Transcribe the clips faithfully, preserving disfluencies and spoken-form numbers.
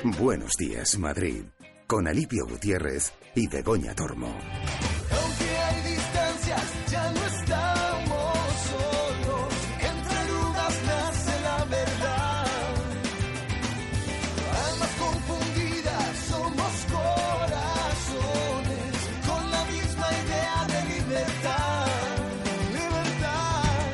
Buenos días, Madrid, con Alipio Gutiérrez y Begoña Tormo. Aunque hay distancias, ya no estamos solos. Entre dudas nace la verdad. Almas confundidas, somos corazones con la misma idea de libertad. Libertad.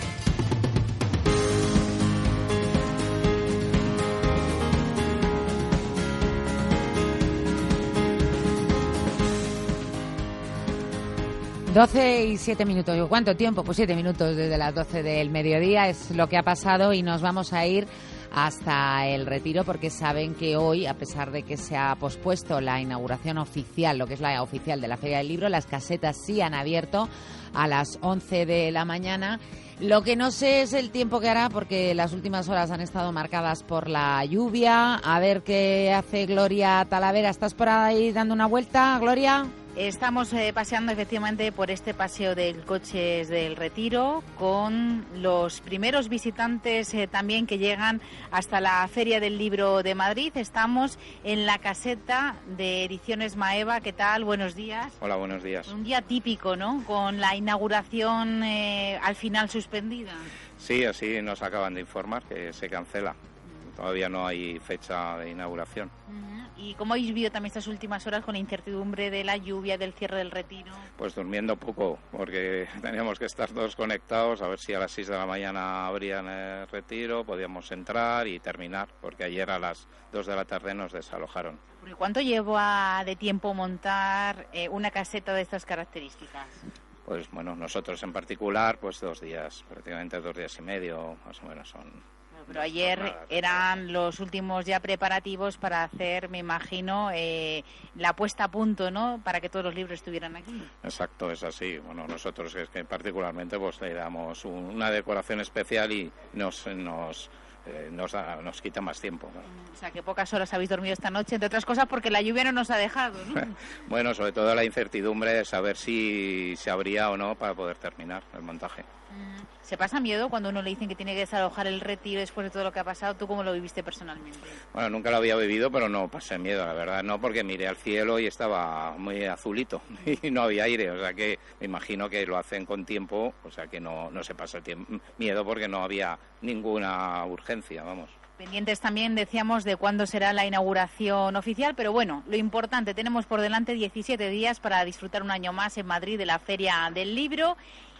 doce y siete minutos. ¿Cuánto tiempo? Pues siete minutos desde las doce del mediodía es lo que ha pasado y nos vamos a ir hasta el Retiro porque saben que hoy, a pesar de que se ha pospuesto la inauguración oficial, lo que es la oficial de la Feria del Libro, las casetas sí han abierto a las once de la mañana. Lo que no sé es el tiempo que hará porque las últimas horas han estado marcadas por la lluvia. A ver qué hace Gloria Talavera. ¿Estás por ahí dando una vuelta, Gloria? Estamos eh, paseando efectivamente por este paseo del Coches del Retiro con los primeros visitantes eh, también que llegan hasta la Feria del Libro de Madrid. Estamos en la caseta de Ediciones Maeva. ¿Qué tal? Buenos días. Hola, buenos días. Un día típico, ¿no? Con la inauguración eh, al final suspendida. Sí, así nos acaban de informar que se cancela. Todavía no hay fecha de inauguración. Uh-huh. ¿Y cómo habéis vivido también estas últimas horas con la incertidumbre de la lluvia, del cierre del Retiro? Pues durmiendo poco, porque teníamos que estar todos conectados, a ver si a las seis de la mañana abrían el Retiro, podíamos entrar y terminar, porque ayer a las dos de la tarde nos desalojaron. ¿Cuánto lleva de tiempo montar eh, una caseta de estas características? Pues bueno, nosotros en particular, pues dos días, prácticamente dos días y medio, más o menos son... Pero ayer eran los últimos ya preparativos para hacer, me imagino, eh, la puesta a punto, ¿no? Para que todos los libros estuvieran aquí. Exacto, es así. Bueno, nosotros es que particularmente pues le damos una decoración especial y nos nos eh, nos, da, nos quita más tiempo, ¿no? O sea, que pocas horas habéis dormido esta noche, entre otras cosas porque la lluvia no nos ha dejado, ¿no? Bueno, sobre todo la incertidumbre de saber si se abría o no para poder terminar el montaje. ¿Se pasa miedo cuando uno le dicen que tiene que desalojar el Retiro después de todo lo que ha pasado? ¿Tú cómo lo viviste personalmente? Bueno, nunca lo había vivido, pero no pasé miedo, la verdad. No, porque miré al cielo y estaba muy azulito y no había aire. O sea que me imagino que lo hacen con tiempo, o sea que no, no se pasa tiempo, miedo porque no había ninguna urgencia, vamos. Pendientes también, decíamos, de cuándo será la inauguración oficial, pero bueno, lo importante, tenemos por delante diecisiete días para disfrutar un año más en Madrid de la Feria del Libro.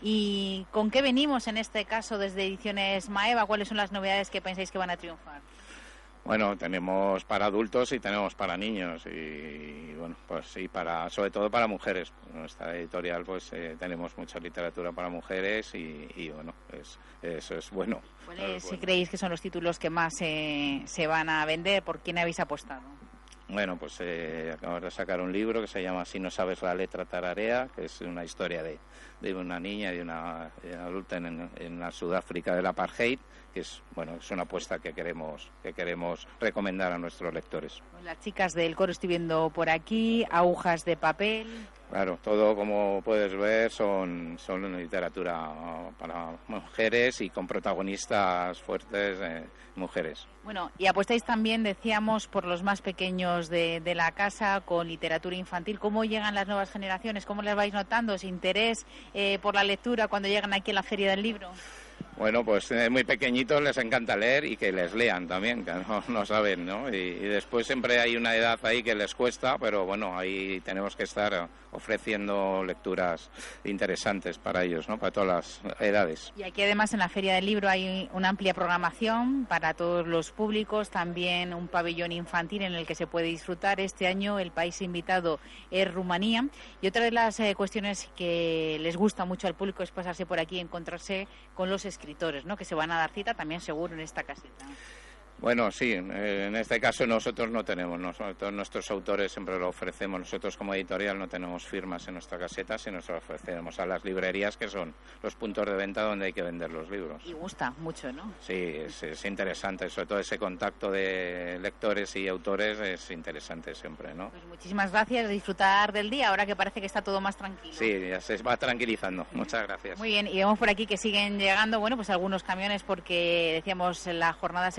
¿Y con qué venimos en este caso desde Ediciones Maeva? ¿Cuáles son las novedades que pensáis que van a triunfar? Bueno, tenemos para adultos y tenemos para niños y bueno, pues sí, para sobre todo para mujeres. En nuestra editorial pues eh, tenemos mucha literatura para mujeres y, y bueno, es, eso es bueno. ¿Cuáles bueno. creéis que son los títulos que más eh, se van a vender? ¿Por quién habéis apostado? Bueno, pues eh, acabamos de sacar un libro que se llama Si no sabes la letra tararea, que es una historia de, de una niña y de una, de una adulta en, en la Sudáfrica del apartheid, que es bueno es una apuesta que queremos que queremos recomendar a nuestros lectores. Las chicas del coro estoy viendo por aquí, agujas de papel. Claro, todo como puedes ver son son literatura para mujeres y con protagonistas fuertes eh, mujeres. Bueno, y apostáis también, decíamos, por los más pequeños de, de la casa, con literatura infantil. ¿Cómo llegan las nuevas generaciones? ¿Cómo les vais notando ese interés eh, por la lectura cuando llegan aquí a la Feria del Libro? Bueno, pues eh, muy pequeñitos les encanta leer y que les lean también, que no, no saben, ¿no? Y, y después siempre hay una edad ahí que les cuesta, pero bueno, ahí tenemos que estar ofreciendo lecturas interesantes para ellos, ¿no? Para todas las edades. Y aquí además en la Feria del Libro hay una amplia programación para todos los públicos, también un pabellón infantil en el que se puede disfrutar. Este año el país invitado es Rumanía y otra de las eh, cuestiones que les gusta mucho al público es pasarse por aquí y encontrarse con los escritores, ¿no? Que se van a dar cita también seguro en esta caseta. Bueno, sí, en este caso nosotros no tenemos, nosotros nuestros autores siempre lo ofrecemos, nosotros como editorial no tenemos firmas en nuestra caseta, sino nos lo ofrecemos a las librerías que son los puntos de venta donde hay que vender los libros. Y gusta mucho, ¿no? Sí, es, es interesante, sobre todo ese contacto de lectores y autores es interesante siempre, ¿no? Pues muchísimas gracias, disfrutar del día, ahora que parece que está todo más tranquilo. Sí, ya se va tranquilizando, muchas gracias. Muy bien, y vemos por aquí que siguen llegando, bueno, pues algunos camiones porque, decíamos, la jornada se complicaba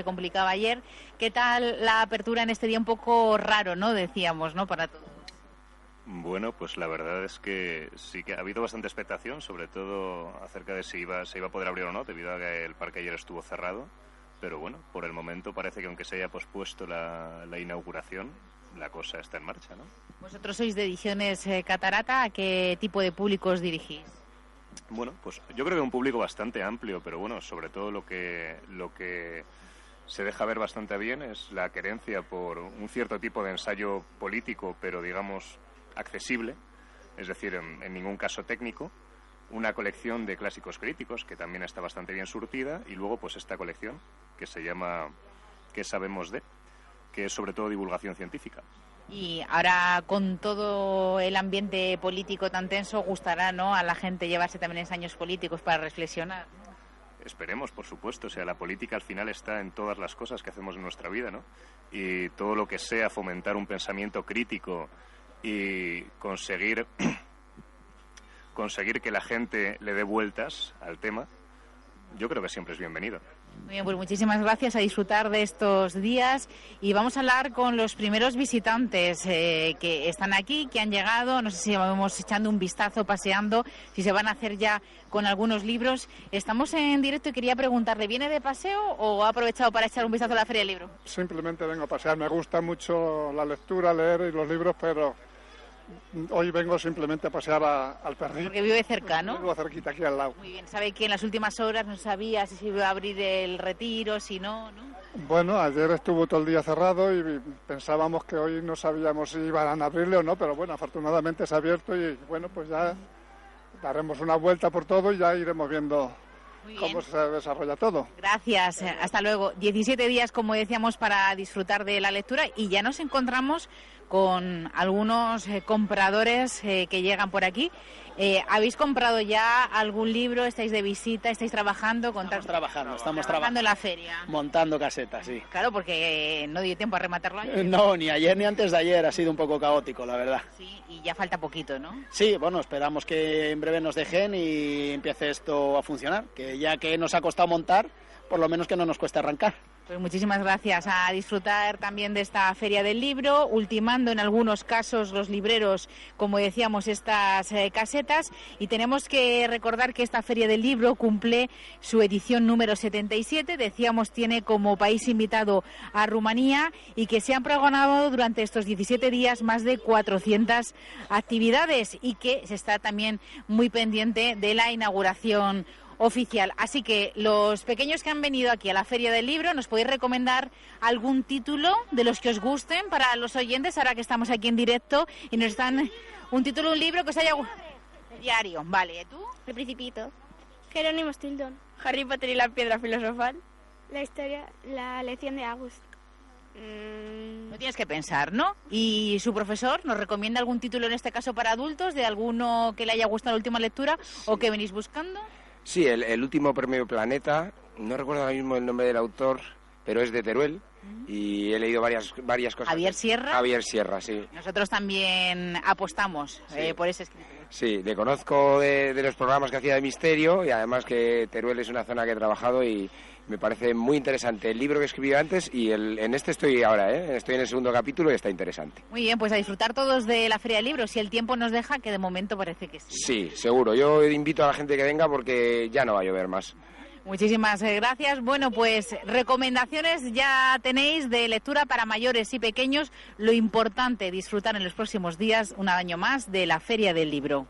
ayer. ¿Qué tal la apertura en este día un poco raro, no? Decíamos, ¿no? Para todos. Bueno, pues la verdad es que sí que ha habido bastante expectación, sobre todo acerca de si iba, se iba a poder abrir o no, debido a que el parque ayer estuvo cerrado. Pero bueno, por el momento parece que aunque se haya pospuesto la, la inauguración, la cosa está en marcha, ¿no? Vosotros sois de Ediciones eh, Catarata, ¿a qué tipo de público os dirigís? Bueno, pues yo creo que un público bastante amplio, pero bueno, sobre todo lo que lo que se deja ver bastante bien es la querencia por un cierto tipo de ensayo político, pero digamos accesible, es decir, en, en ningún caso técnico, una colección de clásicos críticos que también está bastante bien surtida, y luego pues esta colección que se llama ¿Qué sabemos de?, que es sobre todo divulgación científica. Y ahora, con todo el ambiente político tan tenso, gustará, ¿no?, a la gente llevarse también ensayos políticos para reflexionar. Esperemos, por supuesto. O sea, la política al final está en todas las cosas que hacemos en nuestra vida, ¿no? Y todo lo que sea fomentar un pensamiento crítico y conseguir conseguir que la gente le dé vueltas al tema, yo creo que siempre es bienvenido. Muy bien, pues muchísimas gracias, a disfrutar de estos días, y vamos a hablar con los primeros visitantes eh, que están aquí, que han llegado. No sé si vamos echando un vistazo, paseando, si se van a hacer ya con algunos libros. Estamos en directo y quería preguntarle, ¿viene de paseo o ha aprovechado para echar un vistazo a la Feria del Libro? Simplemente vengo a pasear, me gusta mucho la lectura, leer y los libros, pero hoy vengo simplemente a pasear a, al perrito. Porque vive cerca, ¿no? Vivo cerquita, aquí al lado. Muy bien, sabe que en las últimas horas no sabía si se iba a abrir el retiro, si no, ¿no? Bueno, ayer estuvo todo el día cerrado y pensábamos que hoy no sabíamos si iban a abrirle o no, pero bueno, afortunadamente se ha abierto y bueno, pues ya daremos una vuelta por todo y ya iremos viendo cómo se desarrolla todo. Gracias, hasta luego. diecisiete días, como decíamos, para disfrutar de la lectura, y ya nos encontramos con algunos eh, compradores eh, que llegan por aquí. Eh, ¿Habéis comprado ya algún libro? ¿Estáis de visita? ¿Estáis trabajando? Contar... Estamos trabajando, estamos trabajando trabajando en la feria. Montando casetas, sí. Claro, porque eh, no dio tiempo a rematarlo ayer. Eh, no, ni ayer ni antes de ayer, ha sido un poco caótico, la verdad. Sí, y ya falta poquito, ¿no? Sí, bueno, esperamos que en breve nos dejen y empiece esto a funcionar, que ya que nos ha costado montar, por lo menos que no nos cueste arrancar. Pues muchísimas gracias, a disfrutar también de esta Feria del Libro, ultimando en algunos casos los libreros, como decíamos, estas eh, casetas, y tenemos que recordar que esta Feria del Libro cumple su edición número setenta y siete, decíamos, tiene como país invitado a Rumanía, y que se han programado durante estos diecisiete días más de cuatrocientas actividades, y que se está también muy pendiente de la inauguración oficial. Así que los pequeños que han venido aquí a la Feria del Libro, ¿nos podéis recomendar algún título de los que os gusten para los oyentes, ahora que estamos aquí en directo y nos están un título, un libro que os haya gustado? Diario, vale. ¿Tú? El Principito. Jerónimo Stilton. Harry Potter y la Piedra Filosofal. La historia, la lección de August. No tienes que pensar, ¿no? ¿Y su profesor nos recomienda algún título, en este caso para adultos, de alguno que le haya gustado la última lectura o que venís buscando? Sí, el, el último premio Planeta, no recuerdo ahora mismo el nombre del autor, pero es de Teruel, uh-huh. Y he leído varias varias cosas. ¿Javier Sierra? Javier Sierra, sí. Nosotros también apostamos sí. eh, por ese escritor. Sí, le conozco de, de los programas que hacía de misterio, y además que Teruel es una zona que he trabajado y me parece muy interesante el libro que escribí antes, y el, en este estoy ahora, ¿eh? Estoy en el segundo capítulo y está interesante. Muy bien, pues a disfrutar todos de la Feria del Libro, si el tiempo nos deja, que de momento parece que sí. Sí, seguro. Yo invito a la gente que venga porque ya no va a llover más. Muchísimas gracias. Bueno, pues recomendaciones ya tenéis de lectura para mayores y pequeños. Lo importante, disfrutar en los próximos días, un año más, de la Feria del Libro.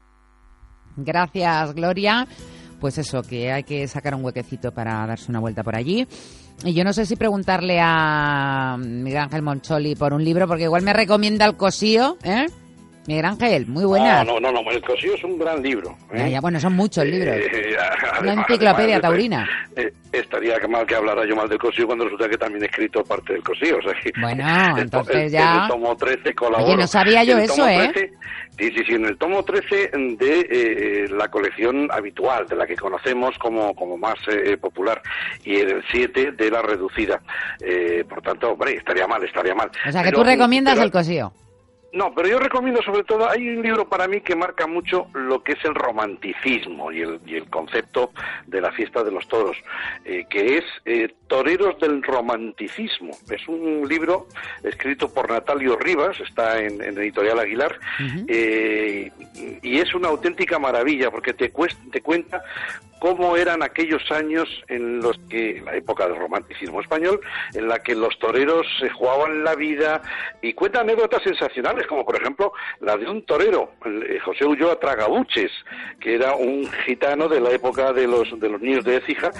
Gracias, Gloria. Pues eso, que hay que sacar un huequecito para darse una vuelta por allí. Y yo no sé si preguntarle a Miguel Ángel Moncholi por un libro, porque igual me recomienda El Cosío, ¿eh? Miguel Ángel, muy buena. No, no, no, no, El Cosío es un gran libro. ¿eh? Ya, ya, bueno, son muchos libros. Eh, además, Una enciclopedia además, taurina. Eh, estaría mal que hablara yo mal del Cosío cuando resulta que también he escrito parte del Cosío. O sea, que bueno, el, entonces el, ya... el tomo trece colaboro. Oye, no sabía yo el eso, ¿eh? trece, sí, sí, sí, en el tomo trece de eh, la colección habitual, de la que conocemos como, como más eh, popular, y en el siete de la reducida. Eh, por tanto, hombre, estaría mal, estaría mal. O sea, que pero, tú recomiendas pero, El Cosío. No, pero yo recomiendo sobre todo, hay un libro para mí que marca mucho lo que es el romanticismo y el, y el concepto de la fiesta de los toros, eh, que es eh, Toreros del Romanticismo. Es un libro escrito por Natalio Rivas, está en, en Editorial Aguilar, uh-huh. eh, y es una auténtica maravilla porque te, cuesta, te cuenta cómo eran aquellos años en los que, en la época del romanticismo español, en la que los toreros se jugaban la vida, y cuenta anécdotas sensacionales, como por ejemplo la de un torero, José Ulloa Tragabuches, que era un gitano de la época de los de los niños de Écija,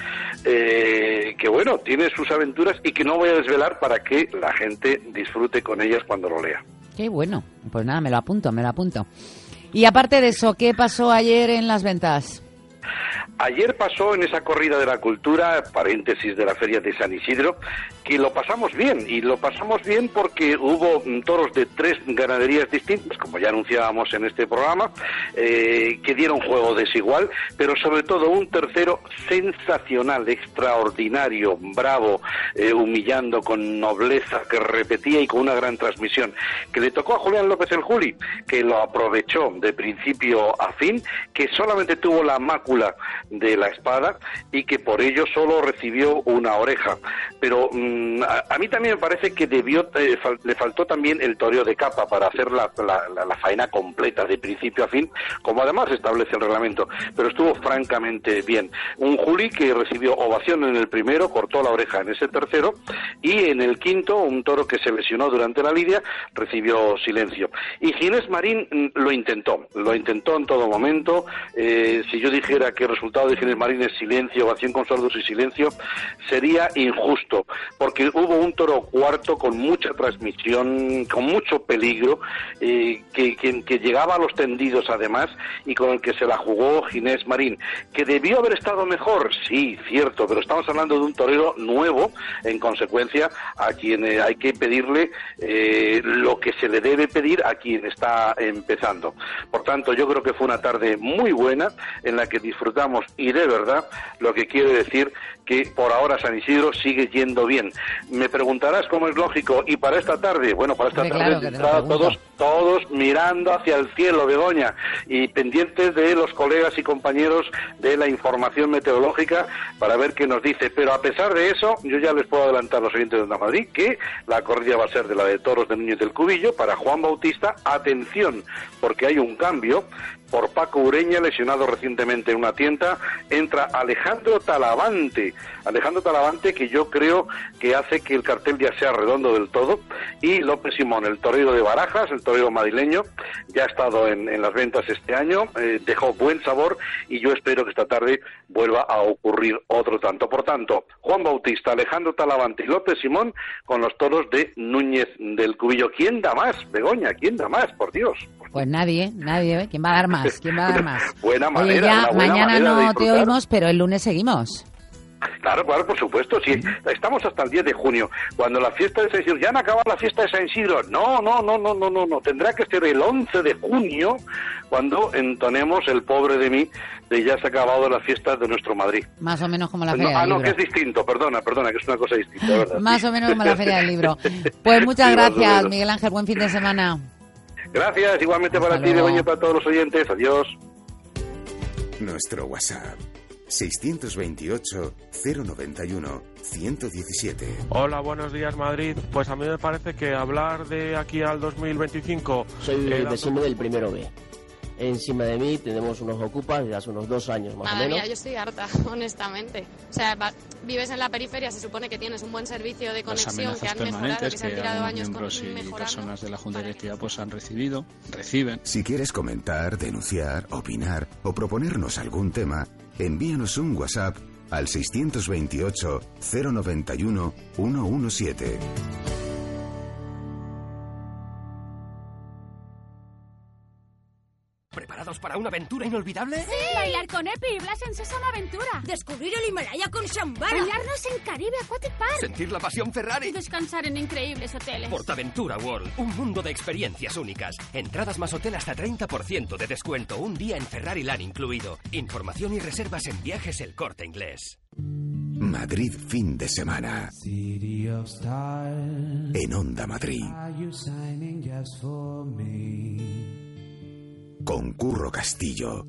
eh, que bueno, tiene sus aventuras y que no voy a desvelar para que la gente disfrute con ellas cuando lo lea. Qué bueno, pues nada, me lo apunto, me lo apunto. Y aparte de eso, ¿qué pasó ayer en las ventas? Ayer pasó en esa corrida de la cultura, paréntesis de la Feria de San Isidro, que lo pasamos bien, y lo pasamos bien porque hubo toros de tres ganaderías distintas, como ya anunciábamos en este programa, eh, que dieron juego desigual, pero sobre todo un tercero sensacional, extraordinario, bravo, eh, humillando con nobleza, que repetía y con una gran transmisión, que le tocó a Julián López el Juli, que lo aprovechó de principio a fin, que solamente tuvo la mácula de la espada y que por ello solo recibió una oreja, pero mmm, a, a mí también me parece que debió eh, fal, le faltó también el toreo de capa para hacer la, la, la, la faena completa de principio a fin, como además establece el reglamento, pero estuvo francamente bien. Un Juli que recibió ovación en el primero, cortó la oreja en ese tercero, y en el quinto un toro que se lesionó durante la lidia recibió silencio. Y Ginés Marín lo intentó, lo intentó en todo momento. Eh, si yo dijera que el resultado de Ginés Marín es silencio, ovación con sordos y silencio, sería injusto, porque hubo un toro cuarto con mucha transmisión, con mucho peligro, eh, que, que, que llegaba a los tendidos además, y con el que se la jugó Ginés Marín, que debió haber estado mejor, sí, cierto, pero estamos hablando de un torero nuevo, en consecuencia, a quien eh, hay que pedirle eh, lo que se le debe pedir a quien está empezando. Por tanto, yo creo que fue una tarde muy buena, en la que disfrutamos, y de verdad, lo que quiere decir que por ahora San Isidro sigue yendo bien. Me preguntarás cómo es lógico, y para esta tarde, bueno, para esta sí, tarde, claro, de entrada, todos, todos mirando hacia el cielo, Begoña, y pendientes de los colegas y compañeros de la información meteorológica para ver qué nos dice. Pero a pesar de eso, yo ya les puedo adelantar a los oyentes de Onda Madrid que la corrida va a ser de la de toros de Núñez del Cubillo para Juan Bautista. Atención, porque hay un cambio. Por Paco Ureña, lesionado recientemente en una tienda, entra Alejandro Talavante. Alejandro Talavante, que yo creo que hace que el cartel ya sea redondo del todo. Y López Simón, el torero de Barajas, el torero madrileño, ya ha estado en, en las ventas este año, eh, dejó buen sabor, y yo espero que esta tarde vuelva a ocurrir otro tanto. Por tanto, Juan Bautista, Alejandro Talavante y López Simón con los toros de Núñez del Cubillo. ¿Quién da más, Begoña? ¿Quién da más? Por Dios. Pues nadie, nadie. ¿Quién va a dar más? ¿Quién va a dar más? Buena manera, Oye, ya, buena mañana manera no te oímos, pero el lunes seguimos. Claro, claro, por supuesto, sí. Estamos hasta el diez de junio, cuando la fiesta de San Isidro, ya han acabado la fiesta de San Isidro. No, no, no, no, no, no, no. Tendrá que ser el once de junio, cuando entonemos el pobre de mí, de ya se ha acabado la fiesta de nuestro Madrid. Más o menos como la Feria no, del ah, Libro. Ah, no, que es distinto, perdona, perdona, que es una cosa distinta, ¿verdad? Más o menos como la Feria del Libro. Pues muchas sí, gracias, Miguel Ángel, buen fin de semana. Gracias, igualmente para Hasta ti, Begoña, y para todos los oyentes. Adiós. Nuestro WhatsApp, seiscientos veintiocho, cero noventa y uno, ciento diecisiete. Hola, buenos días, Madrid. Pues a mí me parece que hablar de aquí al dos mil veinticinco... Soy el vecino del primero B. Encima de mí tenemos unos ocupas de hace unos dos años más Madre o menos. Mía, yo estoy harta, honestamente. O sea, va, vives en la periferia, se supone que tienes un buen servicio de conexión, que han mejorado, que se han tirado años miembros con, y mejorando. personas de la Junta Directiva pues han recibido, reciben. Si quieres comentar, denunciar, opinar o proponernos algún tema, envíanos un WhatsApp al seiscientos veintiocho, cero noventa y uno, ciento diecisiete. ¿Preparados para una aventura inolvidable? ¡Sí! Bailar con Epi y Blas en Sésamo Aventura. Descubrir el Himalaya con Shambhala. Bailarnos en Caribe Aquatic Park. Sentir la pasión Ferrari. Y descansar en increíbles hoteles. Portaventura World, un mundo de experiencias únicas. Entradas más hotel hasta treinta por ciento de descuento. Un día en Ferrari Land incluido. Información y reservas en Viajes El Corte Inglés. Madrid fin de semana. En Onda Madrid. Con Curro Castillo.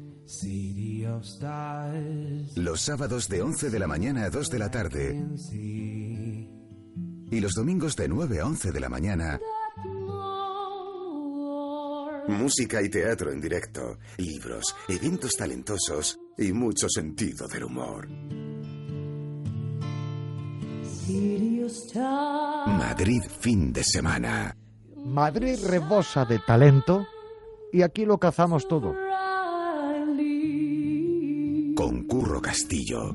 Los sábados de once de la mañana a dos de la tarde. Y los domingos de nueve a once de la mañana. Música y teatro en directo, libros, eventos talentosos y mucho sentido del humor. Madrid fin de semana. Madrid rebosa de talento y aquí lo cazamos todo. Con Curro Castillo.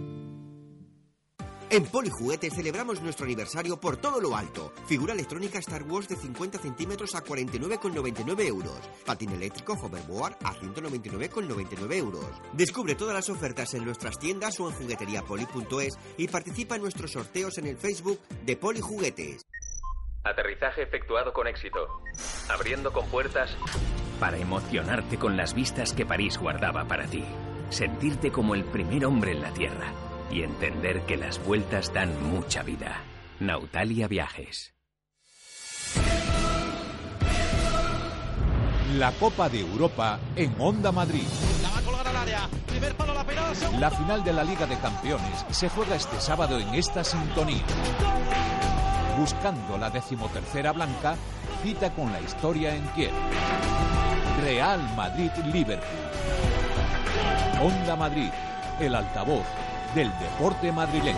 En Polijuguetes celebramos nuestro aniversario por todo lo alto. Figura electrónica Star Wars de cincuenta centímetros a cuarenta y nueve con noventa y nueve euros. Patín eléctrico Hoverboard a ciento noventa y nueve con noventa y nueve euros. Descubre todas las ofertas en nuestras tiendas o en jugueteriapoli punto es y participa en nuestros sorteos en el Facebook de Polijuguetes. Aterrizaje efectuado con éxito. Abriendo compuertas para emocionarte con las vistas que París guardaba para ti. Sentirte como el primer hombre en la Tierra. Y entender que las vueltas dan mucha vida. Nautalia Viajes. La Copa de Europa en Onda Madrid. La va a colgar al área. Primer palo, la pelota, segundo. La final de la Liga de Campeones se juega este sábado en esta sintonía. Buscando la decimotercera blanca, cita con la historia en Kiev. Real Madrid-Liverpool. Onda Madrid, el altavoz del deporte madrileño.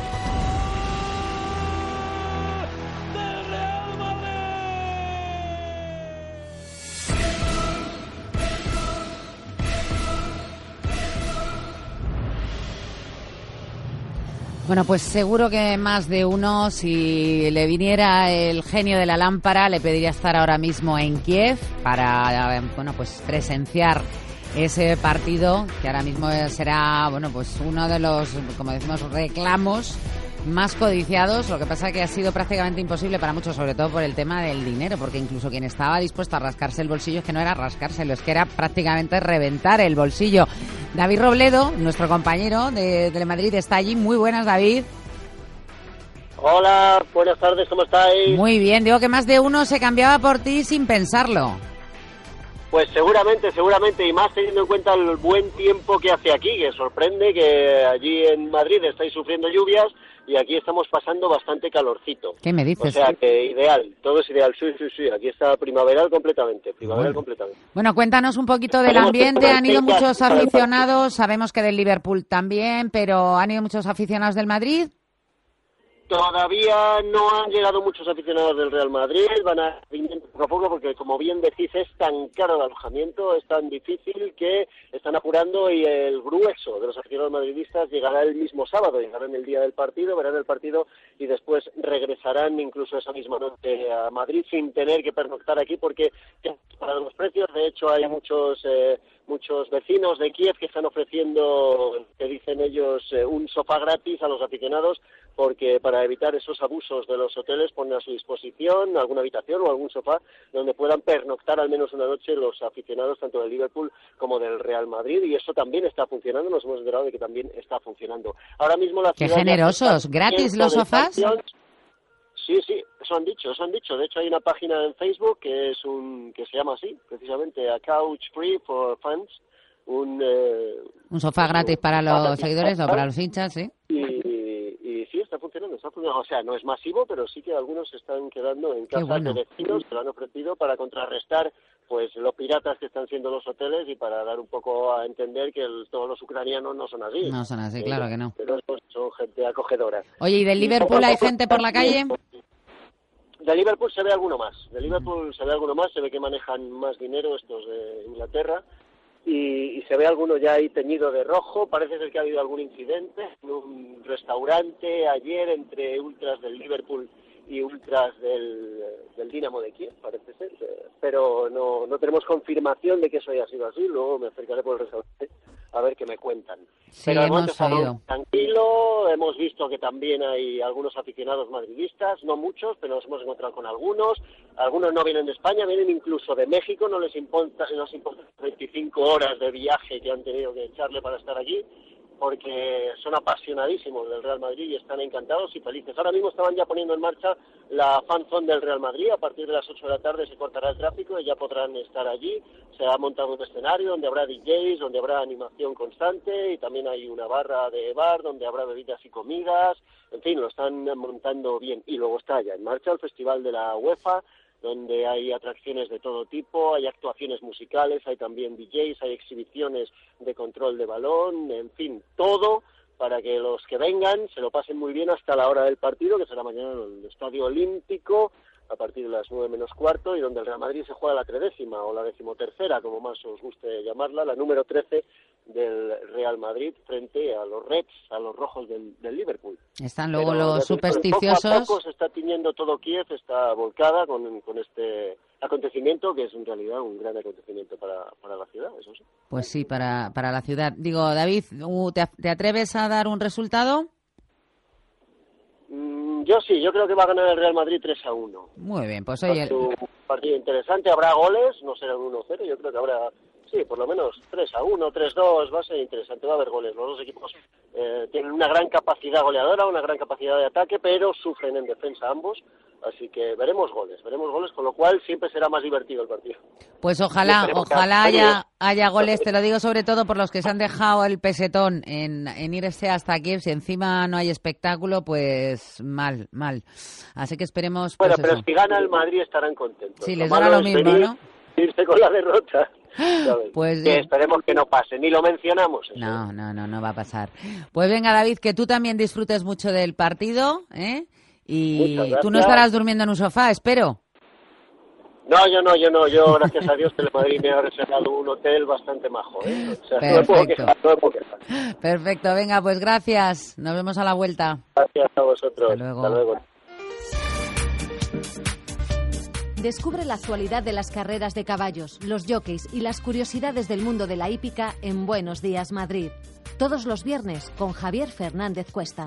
Bueno, pues seguro que más de uno, si le viniera el genio de la lámpara, le pediría estar ahora mismo en Kiev para, bueno, pues presenciar ese partido que ahora mismo será, bueno, pues uno de los, como decimos, reclamos más codiciados. Lo que pasa es que ha sido prácticamente imposible para muchos, sobre todo por el tema del dinero, porque incluso quien estaba dispuesto a rascarse el bolsillo, es que no era rascárselo, es que era prácticamente reventar el bolsillo. David Robledo, nuestro compañero de Telemadrid, está allí. Muy buenas, David. Hola, buenas tardes, ¿cómo estáis? Muy bien, digo que más de uno se cambiaba por ti sin pensarlo. Pues seguramente, seguramente, y más teniendo en cuenta el buen tiempo que hace aquí, que sorprende que allí en Madrid estáis sufriendo lluvias y aquí estamos pasando bastante calorcito. ¿Qué me dices? O sea que ideal, todo es ideal, sí, sí, sí, aquí está primaveral completamente, primaveral bueno. completamente. Bueno, cuéntanos un poquito del ambiente, han ido muchos aficionados, sabemos que del Liverpool también, pero ¿han ido muchos aficionados del Madrid? Todavía no han llegado muchos aficionados del Real Madrid, van a venir poco a poco porque, como bien decís, es tan caro el alojamiento, es tan difícil que están apurando y el grueso de los aficionados madridistas llegará el mismo sábado, llegarán el día del partido, verán el partido y después regresarán incluso esa misma noche a Madrid sin tener que pernoctar aquí porque para los precios, de hecho, hay muchos... Eh, muchos vecinos de Kiev que están ofreciendo, que dicen ellos, eh, un sofá gratis a los aficionados porque para evitar esos abusos de los hoteles ponen a su disposición alguna habitación o algún sofá donde puedan pernoctar al menos una noche los aficionados tanto del Liverpool como del Real Madrid y eso también está funcionando, nos hemos enterado de que también está funcionando. Ahora mismo la ¡Qué ciudad generosos! ¿Gratis los sofás? Sí, sí, eso han dicho, eso han dicho. De hecho, hay una página en Facebook que es un que se llama así, precisamente, A Couch Free for Fans. Un, eh, un sofá gratis para los seguidores o para los hinchas, ¿sí? Y, y sí, está funcionando, está funcionando. O sea, no es masivo, pero sí que algunos se están quedando en casas bueno. de vecinos que lo han ofrecido para contrarrestar pues los piratas que están siendo los hoteles y para dar un poco a entender que el, todos los ucranianos no son así. No son así, eh, claro que no. Pero son gente acogedora. Oye, ¿y del Liverpool hay gente por la calle? De Liverpool se ve alguno más. De Liverpool se ve alguno más, se ve que manejan más dinero estos de Inglaterra y, y se ve alguno ya ahí teñido de rojo. Parece ser que ha habido algún incidente en un restaurante ayer entre ultras del Liverpool y ultras del, del Dinamo de Kiev, parece ser, pero no, no tenemos confirmación de que eso haya sido así. Luego me acercaré por el restaurante a ver qué me cuentan. Sí, pero hemos oído. Tranquilo, hemos visto que también hay algunos aficionados madridistas, no muchos, pero nos hemos encontrado con algunos. Algunos no vienen de España, vienen incluso de México, no les importa, no les importa veinticinco horas de viaje que han tenido que echarle para estar aquí, porque son apasionadísimos del Real Madrid y están encantados y felices. Ahora mismo estaban ya poniendo en marcha la fan zone del Real Madrid. A partir de las ocho de la tarde se cortará el tráfico y ya podrán estar allí. Se ha montado un escenario donde habrá D Js, donde habrá animación constante y también hay una barra de bar donde habrá bebidas y comidas. En fin, lo están montando bien. Y luego está ya en marcha el Festival de la UEFA, donde hay atracciones de todo tipo, hay actuaciones musicales, hay también D Js, hay exhibiciones de control de balón, en fin, todo para que los que vengan se lo pasen muy bien hasta la hora del partido, que será mañana en el Estadio Olímpico, a partir de las nueve menos cuarto, y donde el Real Madrid se juega la tredécima o la decimotercera, como más os guste llamarla, la número trece del Real Madrid frente a los Reds, a los rojos del, del Liverpool. Están luego Pero, los supersticiosos. Poco a poco se está tiñendo todo Kiev, está volcada con, con este acontecimiento, que es en realidad un gran acontecimiento para, para la ciudad, eso sí. Pues sí, para, para la ciudad. Digo, David, ¿te, te atreves a dar un resultado? Mm, yo sí, yo creo que va a ganar el Real Madrid tres a uno. Muy bien, pues oye... Es un partido interesante, habrá goles, no será un uno cero, yo creo que habrá... Sí, por lo menos tres a uno, tres dos, va a ser interesante, va a haber goles. Los dos equipos eh, tienen una gran capacidad goleadora, una gran capacidad de ataque, pero sufren en defensa ambos, así que veremos goles, veremos goles, con lo cual siempre será más divertido el partido. Pues ojalá, ojalá haya, haya goles, te lo digo sobre todo por los que se han dejado el pesetón en, en irse hasta Kiev, si encima no hay espectáculo, pues mal, mal. Así que esperemos... Pues bueno, pero eso. Si gana el Madrid estarán contentos. Sí, les dará lo mismo, venir, ¿no? Irse con la derrota. Pues que esperemos que no pase, ni lo mencionamos. Eso. No, no, no, no va a pasar. Pues venga, David, que tú también disfrutes mucho del partido, ¿eh? Y tú no estarás durmiendo en un sofá, espero. No, yo no, yo no, yo gracias a Dios Telemadrid me ha reservado un hotel bastante majo, ¿eh? O sea, Perfecto. no me puedo quejar, no me puedo quejar. Perfecto, venga, pues gracias. Nos vemos a la vuelta. Gracias a vosotros. Hasta luego. Hasta luego. Descubre la actualidad de las carreras de caballos, los jockeys y las curiosidades del mundo de la hípica en Buenos Días Madrid. Todos los viernes con Javier Fernández Cuesta.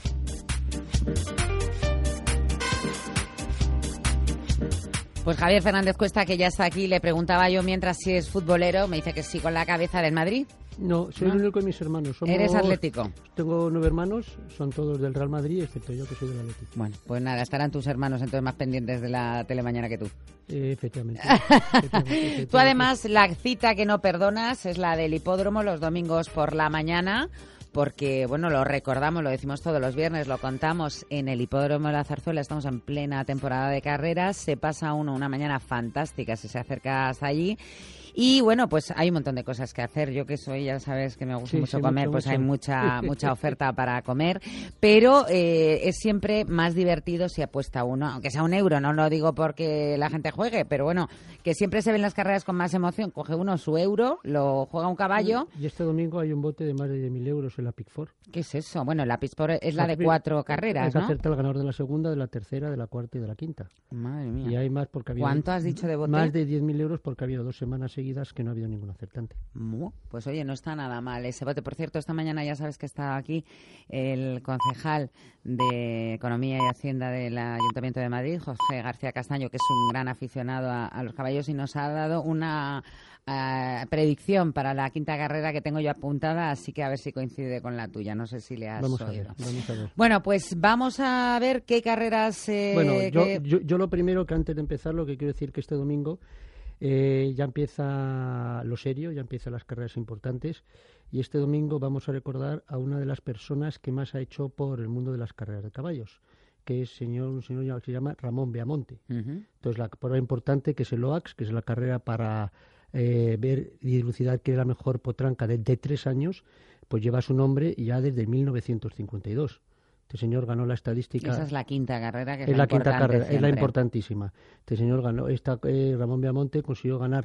Pues Javier Fernández Cuesta, que ya está aquí, le preguntaba yo mientras si es futbolero, me dice que sí con la cabeza del Madrid. No, soy ¿No? el único de mis hermanos. Somos, ¿Eres atlético? Tengo nueve hermanos, son todos del Real Madrid, excepto yo que soy del Atlético. Bueno, pues nada, estarán tus hermanos entonces más pendientes de la telemañana que tú. Eh, efectivamente. efectivamente, efectivamente. Tú además, la cita que no perdonas es la del hipódromo los domingos por la mañana, porque, bueno, lo recordamos, lo decimos todos los viernes, lo contamos en el hipódromo de la Zarzuela, estamos en plena temporada de carreras, se pasa uno una mañana fantástica si se acerca hasta allí. Y bueno, pues hay un montón de cosas que hacer. Yo que soy, ya sabes que me gusta sí, mucho sí, comer, mucho, pues mucho. hay mucha mucha oferta para comer. Pero eh, es siempre más divertido si apuesta uno, aunque sea un euro, no lo digo porque la gente juegue, pero bueno, que siempre se ven las carreras con más emoción. Coge uno su euro, lo juega un caballo. Y este domingo hay un bote de más de diez mil euros en la Pick Four. ¿Qué es eso? Bueno, la Pick Four es la de cuatro carreras, hay que ¿no? hacerte el ganador de la segunda, de la tercera, de la cuarta y de la quinta. Madre mía. Y hay más porque había... ¿Cuánto has dicho de bote? Más de diez mil euros porque ha habido dos semanas seguidas que no ha habido ningún acertante. Pues oye, no está nada mal ese bote. Por cierto, esta mañana ya sabes que está aquí el concejal de Economía y Hacienda del Ayuntamiento de Madrid, José García Castaño, que es un gran aficionado a, a los caballos y nos ha dado una uh, predicción para la quinta carrera que tengo yo apuntada, así que a ver si coincide con la tuya. No sé si le has vamos oído. A ver, vamos a ver. Bueno, pues vamos a ver qué carreras... Eh, bueno, yo, que... yo, yo lo primero que antes de empezar, lo que quiero decir que este domingo Eh, ya empieza lo serio, ya empiezan las carreras importantes y este domingo vamos a recordar a una de las personas que más ha hecho por el mundo de las carreras de caballos, que es señor, un señor que se llama Ramón Beamonte. Uh-huh. Entonces la prueba importante, que es el O A X, que es la carrera para eh, ver y dilucidar qué es la mejor potranca de, de tres años, pues lleva su nombre ya desde mil novecientos cincuenta y dos. Este señor ganó la estadística. Esa es la quinta carrera que es, es la, la quinta carrera, siempre. es la importantísima. Este señor ganó, esta, eh, Ramón Beamonte consiguió ganar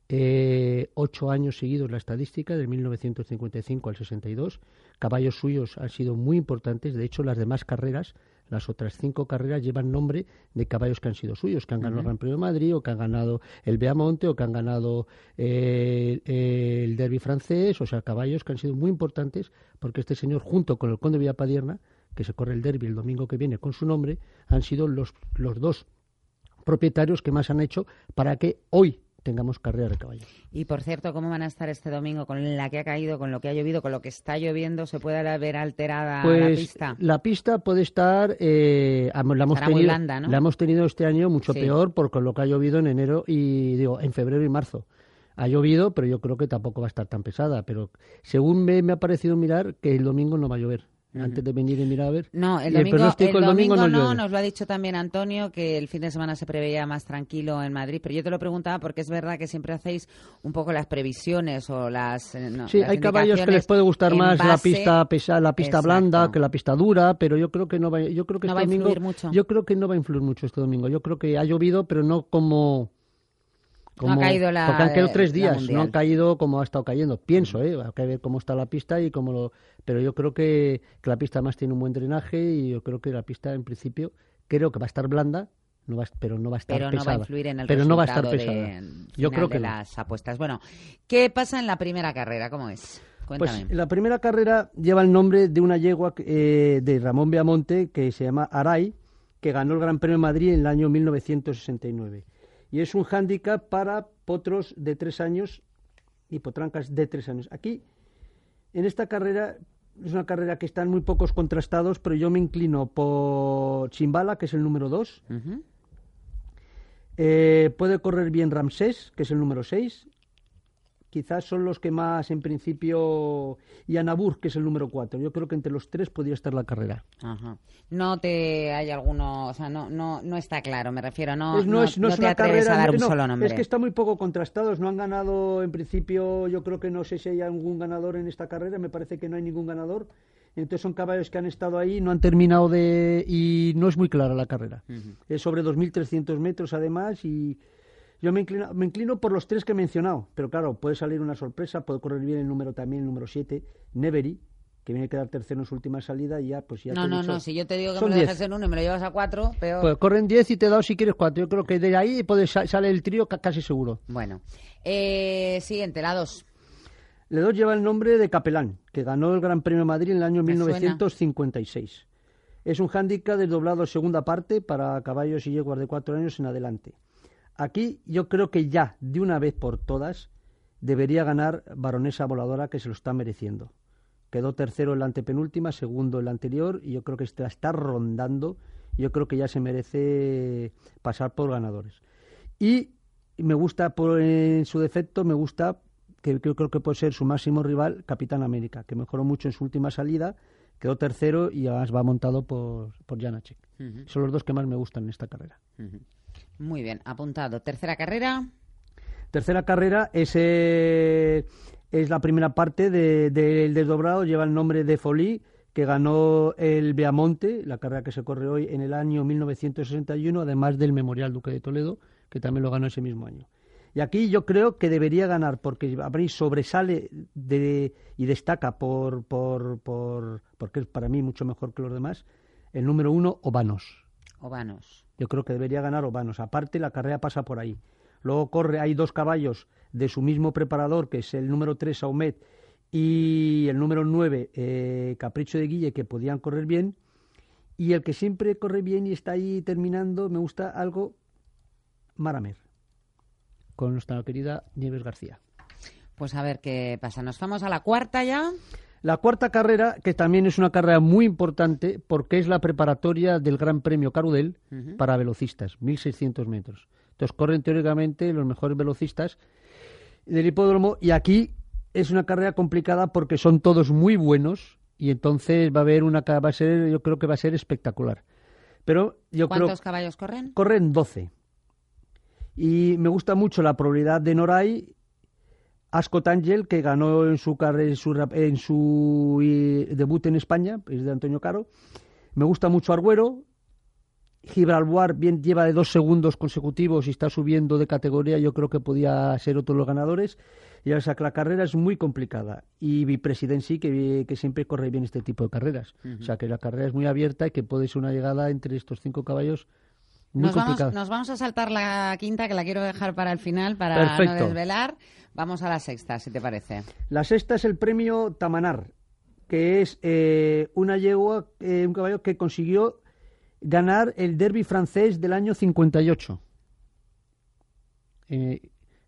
eh, ocho años seguidos la estadística, de mil novecientos cincuenta y cinco al sesenta y dos. Caballos suyos han sido muy importantes. De hecho, las demás carreras, las otras cinco carreras, llevan nombre de caballos que han sido suyos, que han ganado uh-huh. el Gran Premio de Madrid, o que han ganado el Beamonte, o que han ganado eh, el Derby francés. O sea, caballos que han sido muy importantes, porque este señor, junto con el Conde Villapadierna, que se corre el Derby el domingo que viene con su nombre, han sido los, los dos propietarios que más han hecho para que hoy, tengamos carrera de caballo. Y por cierto, ¿cómo van a estar este domingo con la que ha caído, con lo que ha llovido, con lo que está lloviendo? ¿Se puede ver alterada pues, la pista? La pista puede estar, eh, la, hemos tenido, blanda, ¿no? la hemos tenido este año mucho sí. peor por con lo que ha llovido en enero y digo en febrero y marzo. Ha llovido, pero yo creo que tampoco va a estar tan pesada. Pero según me, me ha parecido mirar que el domingo no va a llover. Uh-huh. Antes de venir y mirar a ver. No, el domingo, el el domingo, domingo no, no nos lo ha dicho también Antonio, que el fin de semana se preveía más tranquilo en Madrid. Pero yo te lo preguntaba porque es verdad que siempre hacéis un poco las previsiones o las no, Sí, las hay caballos que les puede gustar más base... la pista pesada, la pista Exacto. blanda que la pista dura, pero yo creo que no va, yo creo que no este va a domingo, influir mucho. Yo creo que no va a influir mucho este domingo. Yo creo que ha llovido, pero no como... Como, no ha caído la porque han caído tres días, mundial. no han caído como ha estado cayendo. Pienso, ¿eh? Hay que ver cómo está la pista y cómo lo... Pero yo creo que, que la pista además tiene un buen drenaje y yo creo que la pista en principio creo que va a estar blanda, no va, pero no va a estar pero pesada. Pero no va a influir en el pero resultado no va a estar pesada. De, yo creo que de no. las apuestas. Bueno, ¿qué pasa en la primera carrera? ¿Cómo es? Cuéntame. Pues la primera carrera lleva el nombre de una yegua eh, de Ramón Beamonte que se llama Aray, que ganó el Gran Premio de Madrid en el año mil novecientos sesenta y nueve. Y es un hándicap para potros de tres años y potrancas de tres años. Aquí, en esta carrera, es una carrera que están muy pocos contrastados, pero yo me inclino por Chimbala, que es el número dos. Uh-huh. Eh, puede correr bien Ramsés, que es el número seis. Quizás son los que más, en principio, y Anabur, que es el número cuatro. Yo creo que entre los tres podría estar la carrera. Ajá. No te hay alguno, o sea, no no no está claro, me refiero, no, es, no, no, es, no, no es te una atreves carrera, a dar un no, solo nombre. Es que están muy poco contrastados, no han ganado, en principio, yo creo que no sé si hay algún ganador en esta carrera, me parece que no hay ningún ganador. Entonces son caballos que han estado ahí, no han terminado de... y no es muy clara la carrera. Uh-huh. Es sobre dos mil trescientos metros además y... Yo me inclino, me inclino por los tres que he mencionado, pero claro, puede salir una sorpresa, puede correr bien el número también, el número siete, Nevery, que viene a quedar tercero en su última salida y ya, pues ya... No, te no, dicho, no, si yo te digo que me lo dejes en uno y me lo llevas a cuatro, peor... Pues corren diez y te he dado si quieres cuatro, yo creo que de ahí puede, sale el trío casi seguro. Bueno, eh, siguiente, la dos. La dos lleva el nombre de Capelán, que ganó el Gran Premio de Madrid en el año me mil novecientos cincuenta y seis. Suena. Es un hándicap desdoblado segunda parte para caballos y yeguas de cuatro años en adelante. Aquí yo creo que ya, de una vez por todas, debería ganar Baronesa Voladora, que se lo está mereciendo. Quedó tercero en la antepenúltima, segundo en la anterior, y yo creo que está, está rondando. Yo creo que ya se merece pasar por ganadores. Y me gusta, por, en su defecto, me gusta, que yo creo que puede ser su máximo rival, Capitán América, que mejoró mucho en su última salida, quedó tercero y además va montado por, por Janacek. Uh-huh. Son los dos que más me gustan en esta carrera. Uh-huh. Muy bien, apuntado. ¿Tercera carrera? Tercera carrera es, eh, es la primera parte del de, de desdoblado, lleva el nombre de Folí, que ganó el Beamonte, la carrera que se corre hoy en el año mil novecientos sesenta y uno, además del Memorial Duque de Toledo, que también lo ganó ese mismo año. Y aquí yo creo que debería ganar, porque Abril sobresale de, y destaca por, por, por, porque es para mí mucho mejor que los demás, el número uno, Obanos. Obanos. Yo creo que debería ganar Obanos. Aparte, la carrera pasa por ahí. Luego corre, hay dos caballos de su mismo preparador, que es el número tres, Aumet, y el número nueve, eh, Capricho de Guille, que podían correr bien. Y el que siempre corre bien y está ahí terminando, me gusta algo, Maramer, con nuestra querida Nieves García. Pues a ver qué pasa. ¿Nos vamos a la cuarta ya? La cuarta carrera, que también es una carrera muy importante, porque es la preparatoria del Gran Premio Carudel uh-huh. para velocistas, mil seiscientos metros. Entonces corren teóricamente los mejores velocistas del hipódromo, y aquí es una carrera complicada porque son todos muy buenos, y entonces va a haber una va a ser, yo creo que va a ser espectacular. Pero yo ¿Cuántos creo, caballos corren? Corren doce. Y me gusta mucho la probabilidad de Noray, Ascot Angel, que ganó en su, en su, en su eh, debut en España, es de Antonio Caro. Me gusta mucho Arguero. Gibraltar bien lleva de dos segundos consecutivos y está subiendo de categoría. Yo creo que podía ser otro de los ganadores. Y o sea, que la carrera es muy complicada. Y Vipresident sí, que, que siempre corre bien este tipo de carreras. Uh-huh. O sea, que la carrera es muy abierta y que puede ser una llegada entre estos cinco caballos muy nos complicada. Vamos, nos vamos a saltar la quinta, que la quiero dejar para el final, para Perfecto. no desvelar. Vamos a la sexta, si te parece. La sexta es el premio Tamanar, que es eh, una yegua, eh, un caballo que consiguió ganar el derby francés del año cincuenta y ocho. Eh,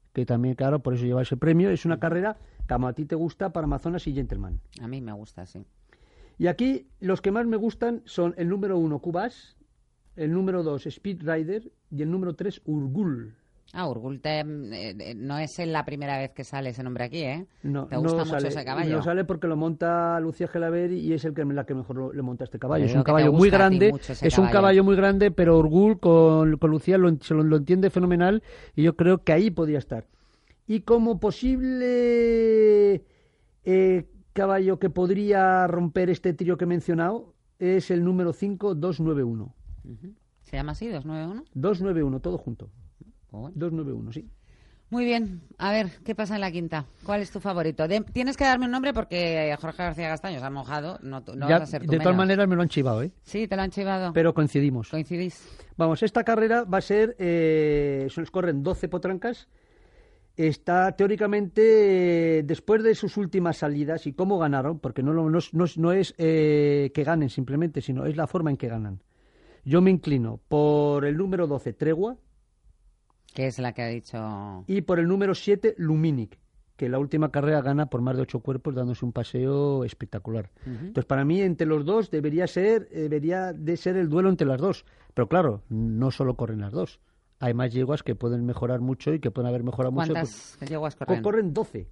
que también, claro, por eso lleva ese premio. Es una carrera que a ti te gusta para Amazonas y Gentleman. A mí me gusta, sí. Y aquí los que más me gustan son el número uno, Cubas, el número dos, Speed Rider, y el número tres, Urgul. Ah, Urgul te, eh, no es la primera vez que sale ese nombre aquí, ¿eh? No, te gusta no mucho sale, ese caballo. No sale porque lo monta Lucía Gelaber y es el que la que mejor lo, le monta este caballo. Pero es un caballo muy grande, es caballo. un caballo muy grande, pero Urgul con, con Lucía lo, se lo, lo entiende fenomenal y yo creo que ahí podía estar. Y como posible eh, caballo que podría romper este trío que he mencionado es el número cinco, doscientos noventa y uno. Uh-huh. ¿Se llama así, doscientos noventa y uno? doscientos noventa y uno, todo junto. Oh. doscientos noventa y uno, sí. Muy bien, a ver, ¿qué pasa en la quinta? ¿Cuál es tu favorito? De, tienes que darme un nombre porque Jorge García Castaño se ha mojado, no, no ya, vas a ser tú de menos. todas maneras me lo han chivado, ¿eh? Sí, te lo han chivado. Pero coincidimos. ¿Coincidís? Vamos, esta carrera va a ser, eh, se nos corren doce potrancas, está teóricamente, eh, después de sus últimas salidas y cómo ganaron, porque no, no, no, no es eh, que ganen simplemente, sino es la forma en que ganan. Yo me inclino por el número doce, Tregua, que es la que ha dicho... y por el número siete, Luminic, que la última carrera gana por más de ocho cuerpos, dándose un paseo espectacular. Uh-huh. Entonces, para mí, entre los dos debería ser debería de ser el duelo entre las dos. Pero claro, no solo corren las dos. Hay más yeguas que pueden mejorar mucho y que pueden haber mejorado mucho. ¿Cuántas pues, yeguas corren? Corren doce.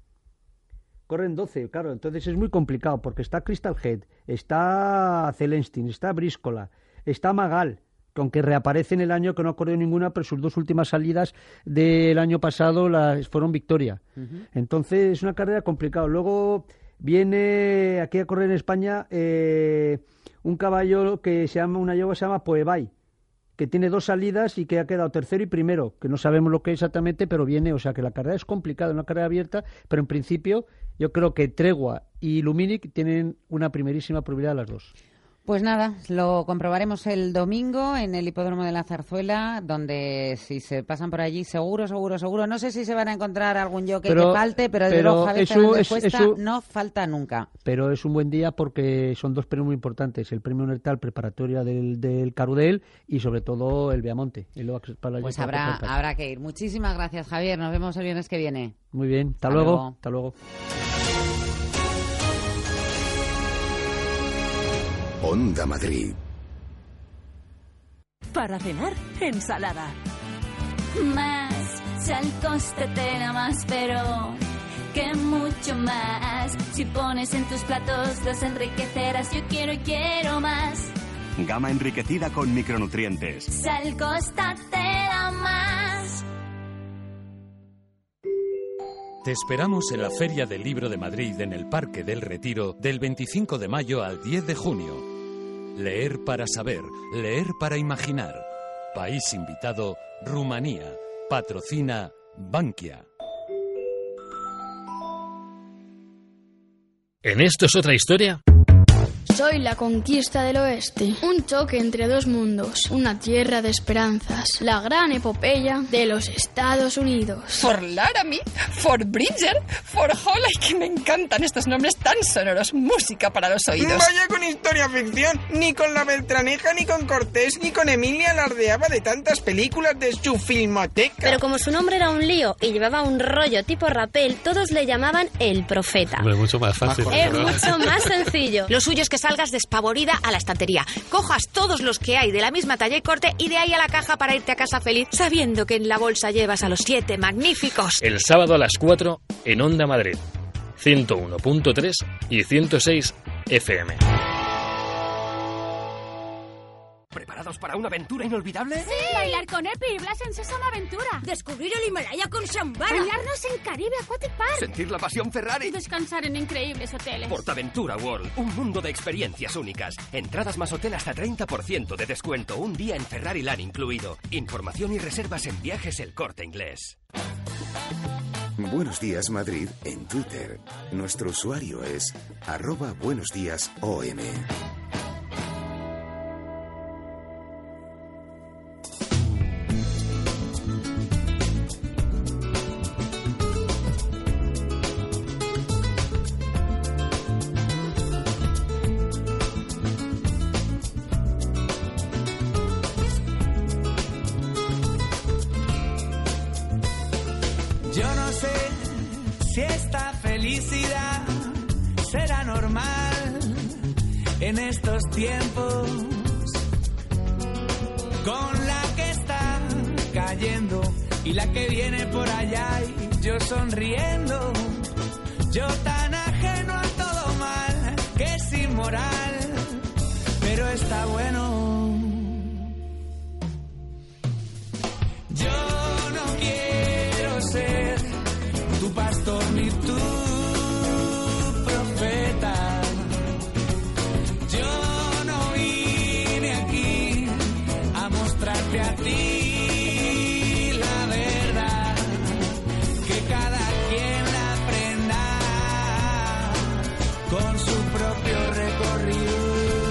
Corren doce, claro. Entonces es muy complicado, porque está Crystal Head, está Celestin, está Bríscola, está Magal, que aunque reaparece en el año que no ha corrido ninguna, pero sus dos últimas salidas del año pasado las fueron victoria. Uh-huh. Entonces es una carrera complicada. Luego viene aquí a correr en España eh, un caballo que se llama, una yegua que se llama Poebay, que tiene dos salidas y que ha quedado tercero y primero, que no sabemos lo que es exactamente, pero viene, o sea que la carrera es complicada, una carrera abierta, pero en principio yo creo que Tregua y Luminic tienen una primerísima probabilidad las dos. Pues nada, lo comprobaremos el domingo en el Hipódromo de la Zarzuela, donde si se pasan por allí, seguro, seguro, seguro. No sé si se van a encontrar algún jockey que falte, pero desde luego Javier Fernández Cuesta no falta nunca. Pero es un buen día porque son dos premios muy importantes. El premio Nertal preparatoria del, del Carudel y sobre todo el Viamonte. El para pues habrá, habrá que ir. Muchísimas gracias, Javier. Nos vemos el viernes que viene. Muy bien. Hasta, Hasta luego. luego. Hasta luego. Onda Madrid. Para cenar, ensalada. Más, si al coste te da más, pero que mucho más. Si pones en tus platos, los enriquecerás. Yo quiero y quiero más. Gama enriquecida con micronutrientes. Sal Costa te da más. Te esperamos en la Feria del Libro de Madrid en el Parque del Retiro del veinticinco de mayo al diez de junio. Leer para saber, leer para imaginar. País invitado, Rumanía. Patrocina Bankia. ¿En esto es otra historia? Soy la conquista del oeste, un choque entre dos mundos, una tierra de esperanzas, la gran epopeya de los Estados Unidos. For Laramie, For Bridger, For Holly, que me encantan estos nombres tan sonoros, música para los oídos. Vaya con historia ficción, ni con la Beltraneja, ni con Cortés, ni con Emilia alardeaba de tantas películas de su filmoteca. Pero como su nombre era un lío y llevaba un rollo tipo rapel, todos le llamaban el profeta. Hombre, mucho más fácil. Es mucho más sencillo. Lo suyo es que salgas despavorida a la estantería, cojas todos los que hay de la misma talla y corte y de ahí a la caja para irte a casa feliz, sabiendo que en la bolsa llevas a los siete magníficos. El sábado a las cuatro en Onda Madrid, ciento uno punto tres y ciento seis F M. ¿Preparados para una aventura inolvidable? ¡Sí! Bailar con Epi y Blas en Sésamo Aventura. Descubrir el Himalaya con Shambhala. Bañarnos en Caribe Aquatic Park. Sentir la pasión Ferrari. Y descansar en increíbles hoteles. Portaventura World, un mundo de experiencias únicas. Entradas más hotel hasta treinta por ciento de descuento. Un día en Ferrari Land incluido. Información y reservas en Viajes El Corte Inglés. Buenos días Madrid en Twitter. Nuestro usuario es arroba buenos días O M. Yo no sé si esta felicidad será normal en estos tiempos, con la que está cayendo y la que viene por allá, y yo sonriendo, yo tan ajeno a todo mal que es inmoral, pero está bueno. Yo no quiero ser tu pastor ni tu profeta. Yo no vine aquí a mostrarte a ti la verdad, que cada quien la aprenda con su propio recorrido.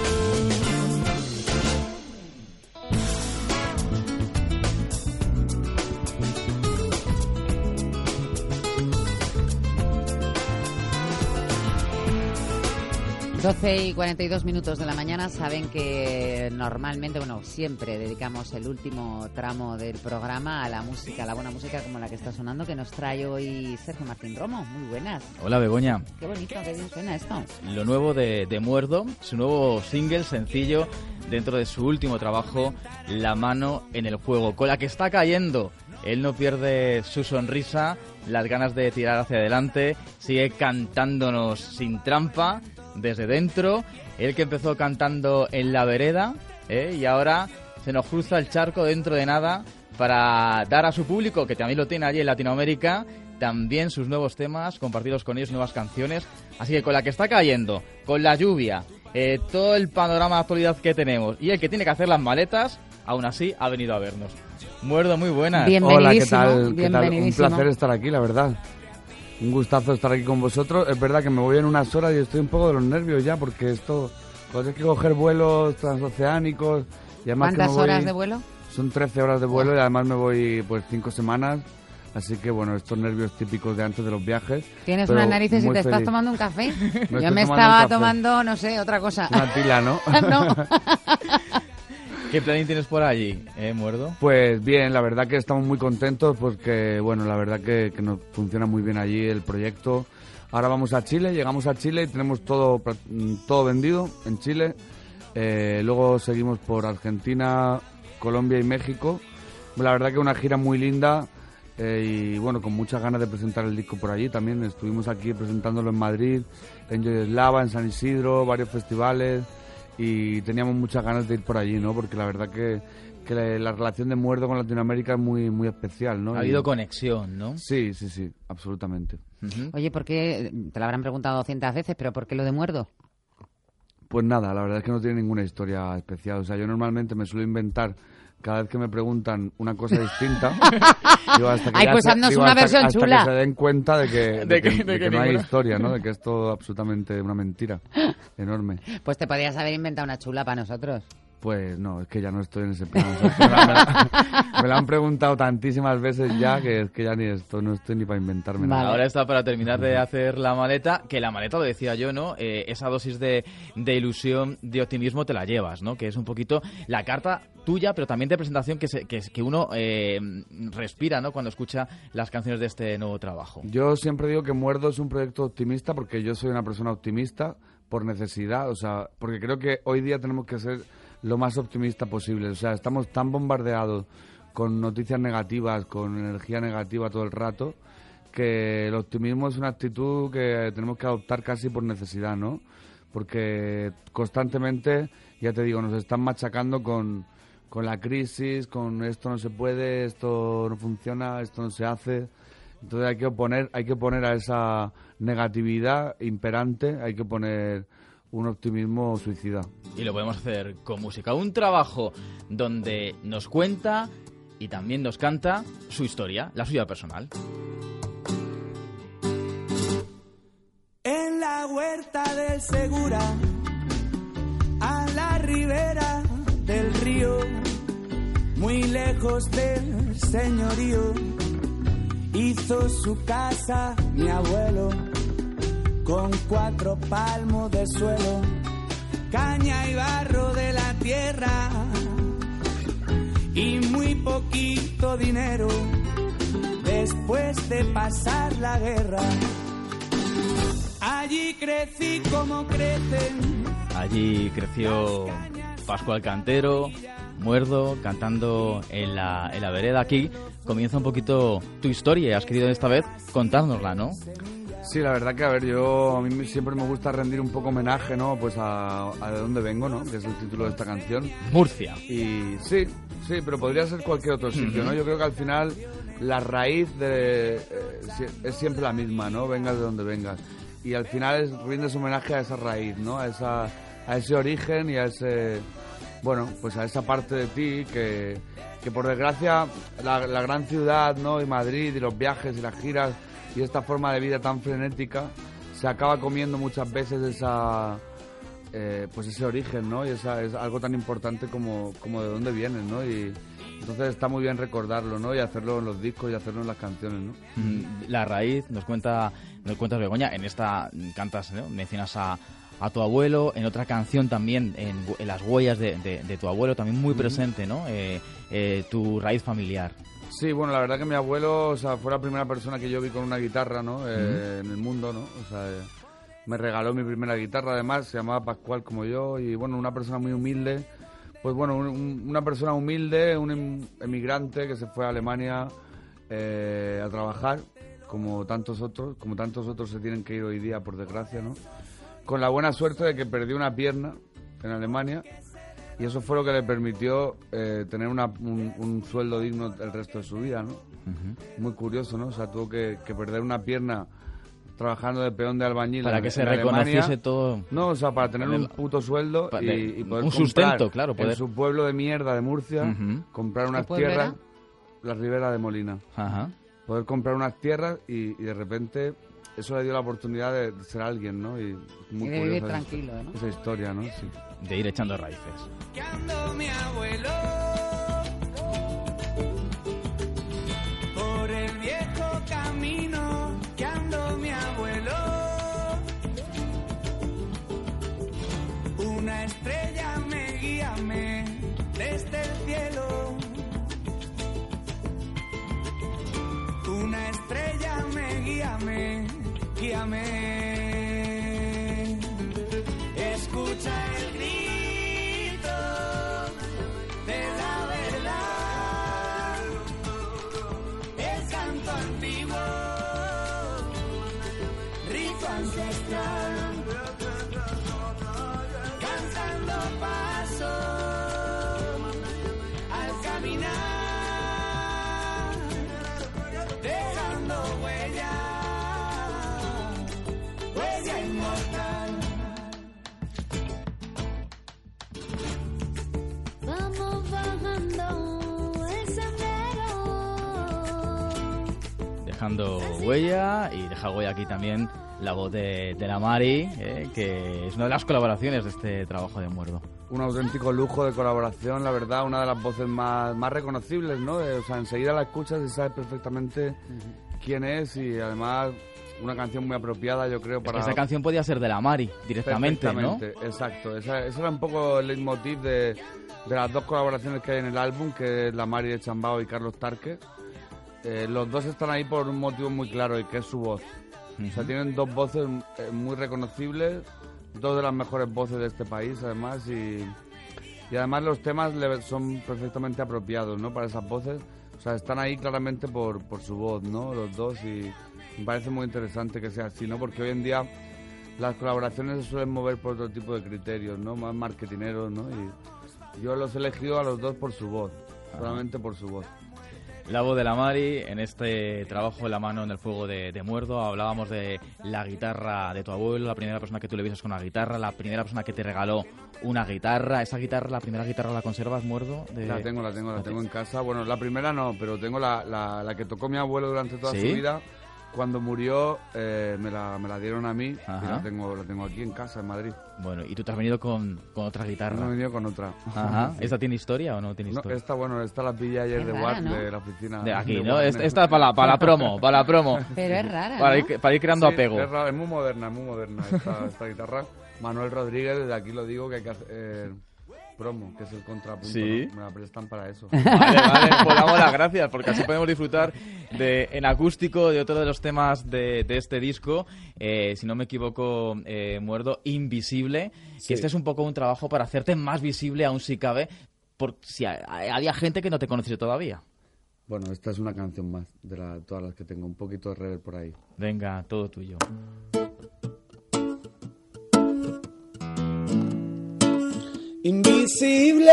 doce y cuarenta y dos minutos de la mañana. Saben que normalmente, bueno, siempre dedicamos el último tramo del programa a la música, a la buena música como la que está sonando, que nos trae hoy Sergio Martín Romo. Muy buenas. Hola, Begoña. Qué bonito, qué bien suena esto. Lo nuevo de, de Muerdo, su nuevo single, sencillo, dentro de su último trabajo, La mano en el fuego, con la que está cayendo. Él no pierde su sonrisa, las ganas de tirar hacia adelante, sigue cantándonos sin trampa, desde dentro. Él que empezó cantando en La Vereda, ¿eh? Y ahora se nos cruza el charco dentro de nada para dar a su público, que también lo tiene allí en Latinoamérica, también sus nuevos temas, compartirlos con ellos, nuevas canciones. Así que con la que está cayendo, con la lluvia, eh, todo el panorama de actualidad que tenemos y el que tiene que hacer las maletas, aún así ha venido a vernos. Muerdo, muy buenas. Hola, ¿qué tal? ¿Qué tal? Un placer estar aquí, la verdad. Un gustazo estar aquí con vosotros. Es verdad que me voy en unas horas y estoy un poco de los nervios ya, porque esto, pues hay que coger vuelos transoceánicos. Y además ¿Cuántas que me voy, horas de vuelo? Son trece horas de vuelo y además me voy pues cinco semanas. Así que bueno, estos nervios típicos de antes de los viajes. Tienes unas narices y te feliz. Estás tomando un café. Me Yo me estaba tomando, no sé, otra cosa. Una tila, ¿no? No. ¿Qué planning tienes por allí, eh, Muerdo? Pues bien, la verdad que estamos muy contentos porque, bueno, la verdad que, que nos funciona muy bien allí el proyecto. Ahora vamos a Chile, llegamos a Chile y tenemos todo, todo vendido en Chile. Eh, luego seguimos por Argentina, Colombia y México. La verdad que una gira muy linda eh, y, bueno, con muchas ganas de presentar el disco por allí también. Estuvimos aquí presentándolo en Madrid, en Yoyeslava, en San Isidro, varios festivales. Y teníamos muchas ganas de ir por allí, ¿no? Porque la verdad que, que la, la relación de Muerdo con Latinoamérica es muy muy especial, ¿no? Ha habido y... conexión, ¿no? Sí, sí, sí, absolutamente. Uh-huh. Oye, ¿por qué? Te lo habrán preguntado doscientas veces, pero ¿por qué lo de Muerdo? Pues nada, la verdad es que no tiene ninguna historia especial. O sea, yo normalmente me suelo inventar cada vez que me preguntan una cosa distinta. Digo, hasta que Ay, pues se, haznos digo, una hasta, versión hasta chula. que se den cuenta de que, de de que, que, de de que que no hay ninguna... historia, ¿no? De que es todo absolutamente una mentira enorme. Pues te podrías haber inventado una chula para nosotros. Pues no, es que ya no estoy en ese plan. O sea, me, la, me, la, me la han preguntado tantísimas veces ya que es que ya ni esto, no estoy ni para inventarme vale. nada. Ahora está para terminar de hacer la maleta, que la maleta, lo decía yo, ¿no? Eh, esa dosis de, de ilusión, de optimismo te la llevas, ¿no? Que es un poquito la carta tuya, pero también de presentación que, se, que, que uno eh, respira, ¿no? Cuando escucha las canciones de este nuevo trabajo. Yo siempre digo que Muerdo es un proyecto optimista porque yo soy una persona optimista por necesidad, o sea, porque creo que hoy día tenemos que ser lo más optimista posible. O sea, estamos tan bombardeados con noticias negativas, con energía negativa todo el rato, que el optimismo es una actitud que tenemos que adoptar casi por necesidad, ¿no? Porque constantemente, ya te digo, nos están machacando con, con la crisis, con esto no se puede, esto no funciona, esto no se hace. Entonces hay que oponer, hay que poner a esa negatividad imperante, hay que poner un optimismo suicida. Y lo podemos hacer con música. Un trabajo donde nos cuenta y también nos canta su historia, la suya personal. En la huerta del Segura, a la ribera del río, muy lejos del señorío, hizo su casa mi abuelo, con cuatro palmos de suelo, caña y barro de la tierra y muy poquito dinero. De después de pasar la guerra. Allí crecí como crecen. Allí creció Pascual Cantero, Muerdo, cantando en la, en la vereda. Aquí comienza un poquito tu historia. Has querido esta vez contárnosla, ¿no? Sí, la verdad que, a ver, yo a mí siempre me gusta rendir un poco homenaje, ¿no? Pues a, a de dónde vengo, ¿no? Que es el título de esta canción. Murcia. Y sí, sí, pero podría ser cualquier otro sitio, ¿no? Yo creo que al final la raíz de, eh, es siempre la misma, ¿no? Vengas de donde vengas. Y al final es, rindes homenaje a esa raíz, ¿no? A, esa, a ese origen y a ese... Bueno, pues a esa parte de ti que, que por desgracia la, la gran ciudad, ¿no? Y Madrid y los viajes y las giras y esta forma de vida tan frenética se acaba comiendo muchas veces esa eh, pues ese origen, ¿no? Y esa, es algo tan importante como, como de dónde vienes, ¿no? Y entonces está muy bien recordarlo, ¿no? Y hacerlo en los discos y hacerlo en las canciones, ¿no? La raíz, nos cuenta nos cuentas, Begoña, en esta cantas, ¿no? Mencionas a a tu abuelo, en otra canción también, en, en las huellas de, de, de tu abuelo, también muy presente, ¿no? Eh, eh, tu raíz familiar. Sí, bueno, la verdad que mi abuelo, o sea, fue la primera persona que yo vi con una guitarra, ¿no? Eh, uh-huh. En el mundo, ¿no? O sea, eh, me regaló mi primera guitarra, además, se llamaba Pascual como yo, y bueno, una persona muy humilde, pues bueno, un, una persona humilde, un emigrante que se fue a Alemania eh, a trabajar, como tantos otros, como tantos otros se tienen que ir hoy día, por desgracia, ¿no? Con la buena suerte de que perdió una pierna en Alemania y eso fue lo que le permitió eh, tener una, un, un sueldo digno el resto de su vida, ¿no? Uh-huh. Muy curioso, ¿no? O sea, tuvo que, que perder una pierna trabajando de peón de albañil para en, que se en reconociese Alemania. todo. No, o sea, para tener un puto sueldo y, y poder un sustento, claro, poder. En su pueblo de mierda de Murcia, uh-huh. comprar unas tierras, la Ribera de Molina. Uh-huh. Poder comprar unas tierras y, y de repente eso le dio la oportunidad de ser alguien, ¿no? Y muy y de vivir tranquilo, esa, ¿no? Esa historia, ¿no? Sí. De ir echando raíces. Que ando mi abuelo por el viejo camino, que ando mi abuelo. Una estrella me guíame desde el cielo. Una estrella me guíame, guíame. Escucha el grito de la verdad, el canto antiguo, rito ancestral, cantando paso al caminar, dejando huella, huella inmortal. Vamos bajando el sendero. Dejando huella, y deja huella aquí también la voz de, de la Mari, eh, que es una de las colaboraciones de este trabajo de Muerdo. Un auténtico lujo de colaboración, la verdad, una de las voces más, más reconocibles, ¿no? O sea, enseguida la escuchas y sabes perfectamente uh-huh. quién es, y además una canción muy apropiada, yo creo, para... Es que esa canción podía ser de la Mari, directamente, ¿no? Exacto. Esa, ese era un poco el leitmotiv de, de las dos colaboraciones que hay en el álbum, que es la Mari de Chambao y Carlos Tarque. Eh, los dos están ahí por un motivo muy claro, y que es su voz. Uh-huh. O sea, tienen dos voces eh, muy reconocibles, dos de las mejores voces de este país, además, y, y además los temas le, son perfectamente apropiados, ¿no? Para esas voces. O sea, están ahí claramente por, por su voz, ¿no? Los dos, y me parece muy interesante que sea así, ¿no? Porque hoy en día las colaboraciones se suelen mover por otro tipo de criterios, ¿no? Más marketineros, ¿no? Y yo los he elegido a los dos por su voz, solamente por su voz. La voz de la Mari en este trabajo de La mano en el fuego de, de Muerdo. Hablábamos de la guitarra de tu abuelo, la primera persona que tú le viste con una guitarra, la primera persona que te regaló una guitarra. ¿Esa guitarra, la primera guitarra, la conservas, Muerdo? De... La tengo, la tengo, la tengo en casa. Bueno, la primera no, pero tengo la, la, la que tocó mi abuelo durante toda ¿Sí? su vida. Cuando murió eh, me, la, me la dieron a mí. Ajá. Y la tengo, la tengo aquí en casa, en Madrid. Bueno, ¿y tú te has venido con, con otra guitarra? No, he venido con otra. Ajá. ¿Esta tiene historia o no tiene historia? No, esta, bueno, esta la pillé ayer de Watt, ¿no? de la oficina. De aquí, de ¿no? Warner. Esta es para la, para la promo, para la promo. Pero es rara, para, ¿no? ir, para ir creando sí, apego. Es, rara, es muy moderna, es muy moderna esta, esta guitarra. Manuel Rodríguez, desde aquí lo digo, que hay que hacer... Eh, promo, que es el contrapunto, ¿Sí? ¿no? Me la prestan para eso. Vale, vale, pues damos las gracias, porque así podemos disfrutar de, en acústico de otro de los temas de, de este disco, eh, si no me equivoco, eh, Muerdo, Invisible, sí. Que este es un poco un trabajo para hacerte más visible, aún si cabe, por si hay, había gente que no te conoce todavía. Bueno, esta es una canción más de la, todas las que tengo, un poquito de rever por ahí. Venga, todo tuyo. Invisible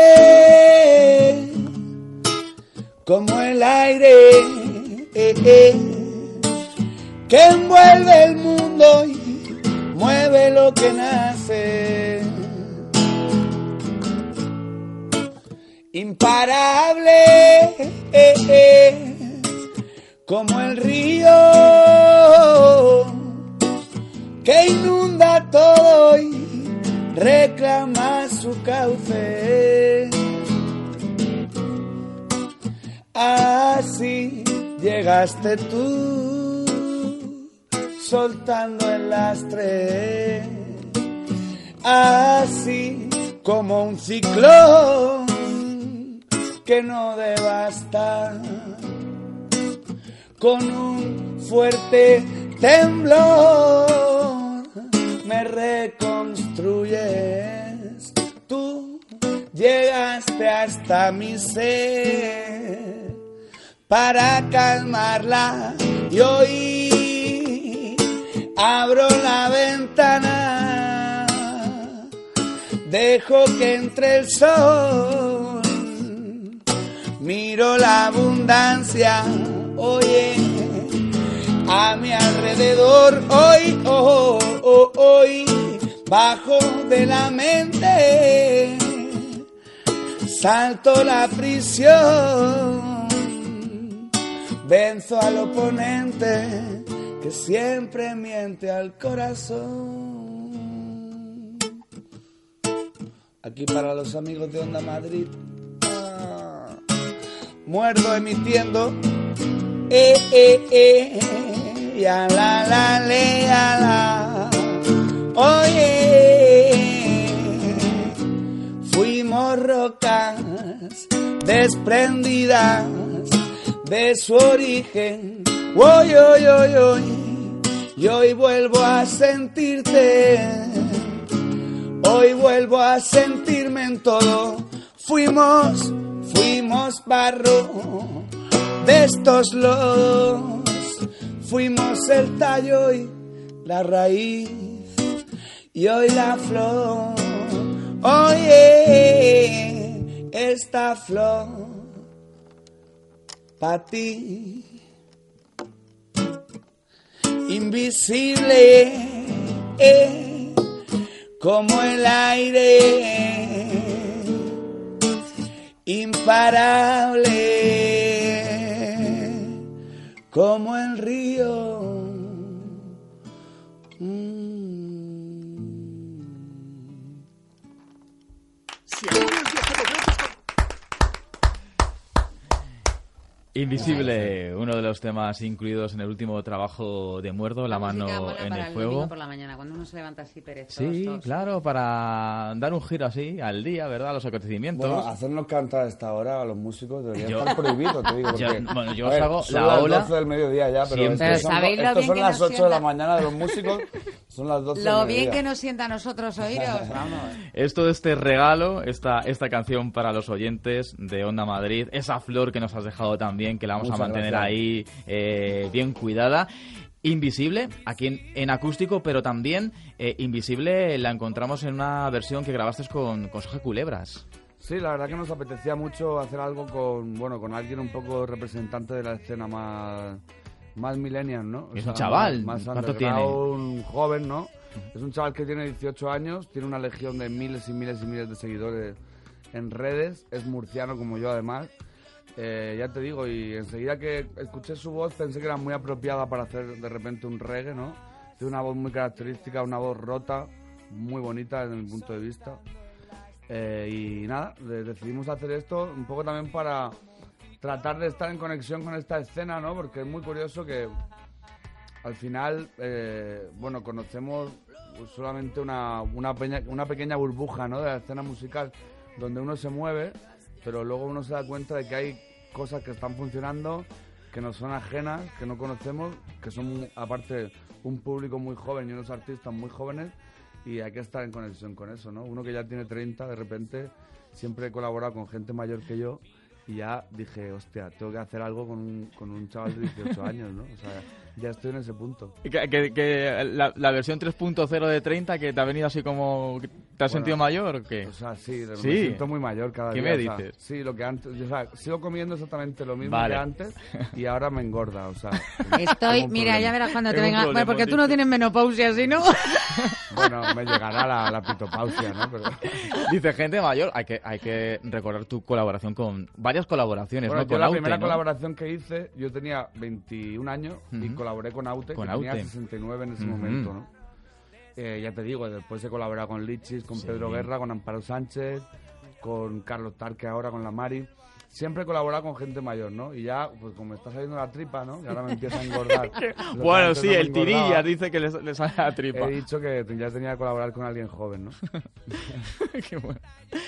como el aire eh, eh, que envuelve el mundo y mueve lo que nace. Imparable eh, eh, como el río que inunda todo y reclama su cauce. Así llegaste tú, soltando el lastre, así como un ciclón que no devasta, con un fuerte temblor me reconstruyes. Tú llegaste hasta mi ser para calmarla y hoy abro la ventana, dejo que entre el sol, miro la abundancia, oye, a mi alrededor, hoy, oh, oh, hoy, bajo de la mente, salto la prisión, venzo al oponente que siempre miente al corazón. Aquí para los amigos de Onda Madrid, ah, Muerdo emitiendo, eh, eh, eh, ya la la le ya la, oye, fuimos rocas desprendidas de su origen, hoy, hoy, hoy, hoy, y hoy vuelvo a sentirte, hoy vuelvo a sentirme en todo, fuimos, fuimos barro de estos lodos, fuimos el tallo y la raíz, y hoy la flor, oye, esta flor pa' ti, invisible eh, como el aire, imparable como el río. Mm. Invisible, uno de los temas incluidos en el último trabajo de Muerdo, La, la mano en el fuego. El por la mañana, cuando uno se levanta así perezoso. Sí, claro, para dar un giro así al día, ¿verdad? A los acontecimientos. Bueno, hacernos cantar a esta hora a los músicos debería yo, estar prohibido, te digo. Porque, yo, bueno, yo os ver, hago son la las ola. doce del mediodía ya, pero pero estos son, estos son las ocho de la mañana de los músicos, son las doce Lo del bien mediodía. que nos sienta a nosotros oíros, vamos. Esto de este regalo, esta, esta canción para los oyentes de Onda Madrid, esa flor que nos has dejado también, que la vamos Muchas a mantener gracias. ahí eh, bien cuidada. Invisible, aquí en, en acústico, pero también eh, Invisible la encontramos en una versión que grabaste con, con Soja Culebras. Sí, la verdad que nos apetecía mucho hacer algo con, bueno, con alguien un poco representante de la escena más, más millennial, ¿no? O es sea, un chaval, más ¿cuánto tiene? Un joven, ¿no? Es un chaval que tiene dieciocho años, tiene una legión de miles y miles y miles de seguidores en redes, es murciano como yo además. Eh, ya te digo, y enseguida que escuché su voz pensé que era muy apropiada para hacer de repente un reggae, ¿no? Tiene una voz muy característica, una voz rota, muy bonita desde mi punto de vista. Eh, y nada, decidimos hacer esto un poco también para tratar de estar en conexión con esta escena, ¿no? Porque es muy curioso que al final, eh, bueno, conocemos solamente una, una, peña, una pequeña burbuja, ¿no? De la escena musical, donde uno se mueve, pero luego uno se da cuenta de que hay cosas que están funcionando, que nos son ajenas, que no conocemos, que son, aparte, un público muy joven y unos artistas muy jóvenes, y hay que estar en conexión con eso, ¿no? Uno que ya tiene treinta, de repente, siempre he colaborado con gente mayor que yo, y ya dije, hostia, tengo que hacer algo con un, con un chaval de dieciocho años, ¿no? O sea, ya estoy en ese punto. ¿Y que, que, que la, la versión tres punto cero de treinta que te ha venido así como... ¿Te has bueno, sentido mayor o qué? O sea, sí, ¿Sí? me siento muy mayor cada ¿Qué día. me o sea, dices? Sí, lo que antes... O sea, sigo comiendo exactamente lo mismo vale. que antes y ahora me engorda, o sea... Estoy... Mira, ya verás cuando te venga... Bueno, porque tú no tienes menopausia, ¿sí, no? Bueno, me llegará la, la pitopausia, ¿no? Pero... Dice gente mayor, hay que, hay que recordar tu colaboración con... Varias colaboraciones, bueno, ¿no? Yo Con la Aute, primera ¿no? colaboración que hice, yo tenía veintiún años uh-huh. y colaboré con Aute, con que Aute. tenía sesenta y nueve en ese uh-huh. momento, ¿no? Eh, ya te digo, después he colaborado con Lichis, con sí. Pedro Guerra, con Amparo Sánchez, con Carlos Tarque ahora, con la Mari. Siempre he colaborado con gente mayor, ¿no? Y ya, pues como me está saliendo la tripa, ¿no? Y ahora me empieza a engordar. Bueno, sí, no el Tirillas dice que le, le sale la tripa. He dicho que ya tenía que colaborar con alguien joven, ¿no? Qué bueno.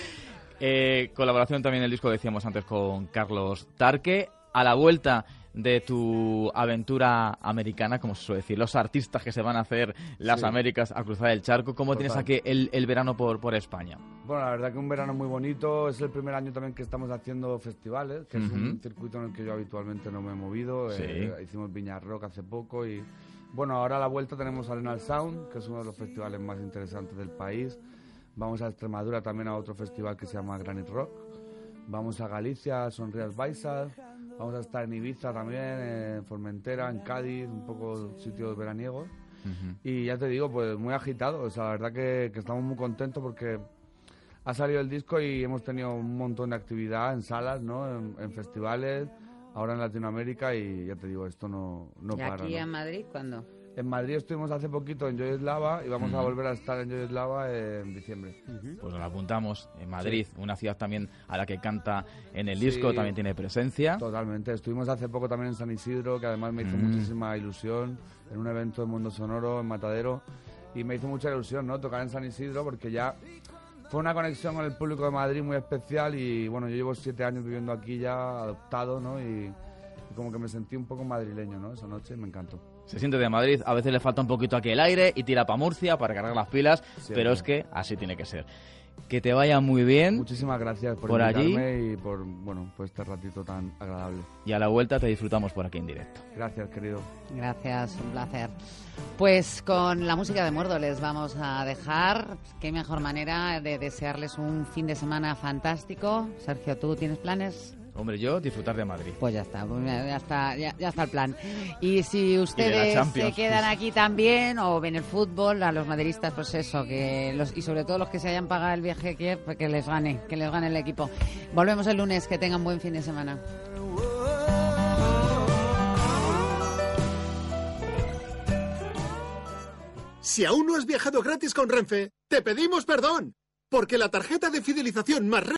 Eh, colaboración también en el disco, decíamos antes, con Carlos Tarque. A la vuelta de tu aventura americana, como se suele decir, los artistas que se van a hacer las sí. Américas a cruzar el charco, ¿cómo Total. tienes aquí el, el verano por, por España? Bueno, la verdad que un verano muy bonito, es el primer año también que estamos haciendo festivales, que uh-huh. es un circuito en el que yo habitualmente no me he movido, sí. eh, hicimos Viña Rock hace poco y bueno, ahora a la vuelta tenemos Arenal Sound, que es uno de los festivales más interesantes del país, vamos a Extremadura también a otro festival que se llama Granite Rock, vamos a Galicia, a Sonrías Baixas. Vamos a estar en Ibiza también, en Formentera, en Cádiz, un poco sitios veraniegos. Uh-huh. Y ya te digo, pues muy agitado. O sea, la verdad que, que estamos muy contentos porque ha salido el disco y hemos tenido un montón de actividad en salas, ¿no? En, en festivales, ahora en Latinoamérica y ya te digo, esto no, no ¿Y para. aquí ¿no? en Madrid cuándo? En Madrid estuvimos hace poquito en Joyeslava y vamos uh-huh. a volver a estar en Joyeslava en diciembre. Uh-huh. Pues lo apuntamos en Madrid, sí. una ciudad también a la que canta en el disco, sí, también tiene presencia. Totalmente, estuvimos hace poco también en San Isidro, que además me hizo uh-huh. muchísima ilusión, en un evento de Mundo Sonoro en Matadero, y me hizo mucha ilusión, ¿no?, tocar en San Isidro, porque ya fue una conexión con el público de Madrid muy especial y bueno, yo llevo siete años viviendo aquí ya, adoptado, ¿no?, y, y como que me sentí un poco madrileño, ¿no?, esa noche me encantó. Se siente de Madrid, a veces le falta un poquito aquí el aire y tira para Murcia para cargar las pilas, Siempre. pero es que así tiene que ser. Que te vaya muy bien. Muchísimas gracias por, por invitarme allí. y por bueno, por este ratito tan agradable. Y a la vuelta te disfrutamos por aquí en directo. Gracias, querido. Gracias, un placer. Pues con la música de Muerdo les vamos a dejar. Qué mejor manera de desearles un fin de semana fantástico. Sergio, ¿tú tienes planes? Hombre, yo disfrutar de Madrid. Pues ya está, ya está, ya, ya está el plan. Y si ustedes y se quedan aquí también o ven el fútbol, a los madridistas, pues eso, que los, y sobre todo los que se hayan pagado el viaje que, pues que les gane, que les gane el equipo. Volvemos el lunes, que tengan buen fin de semana. Si aún no has viajado gratis con Renfe, te pedimos perdón, porque la tarjeta de fidelización más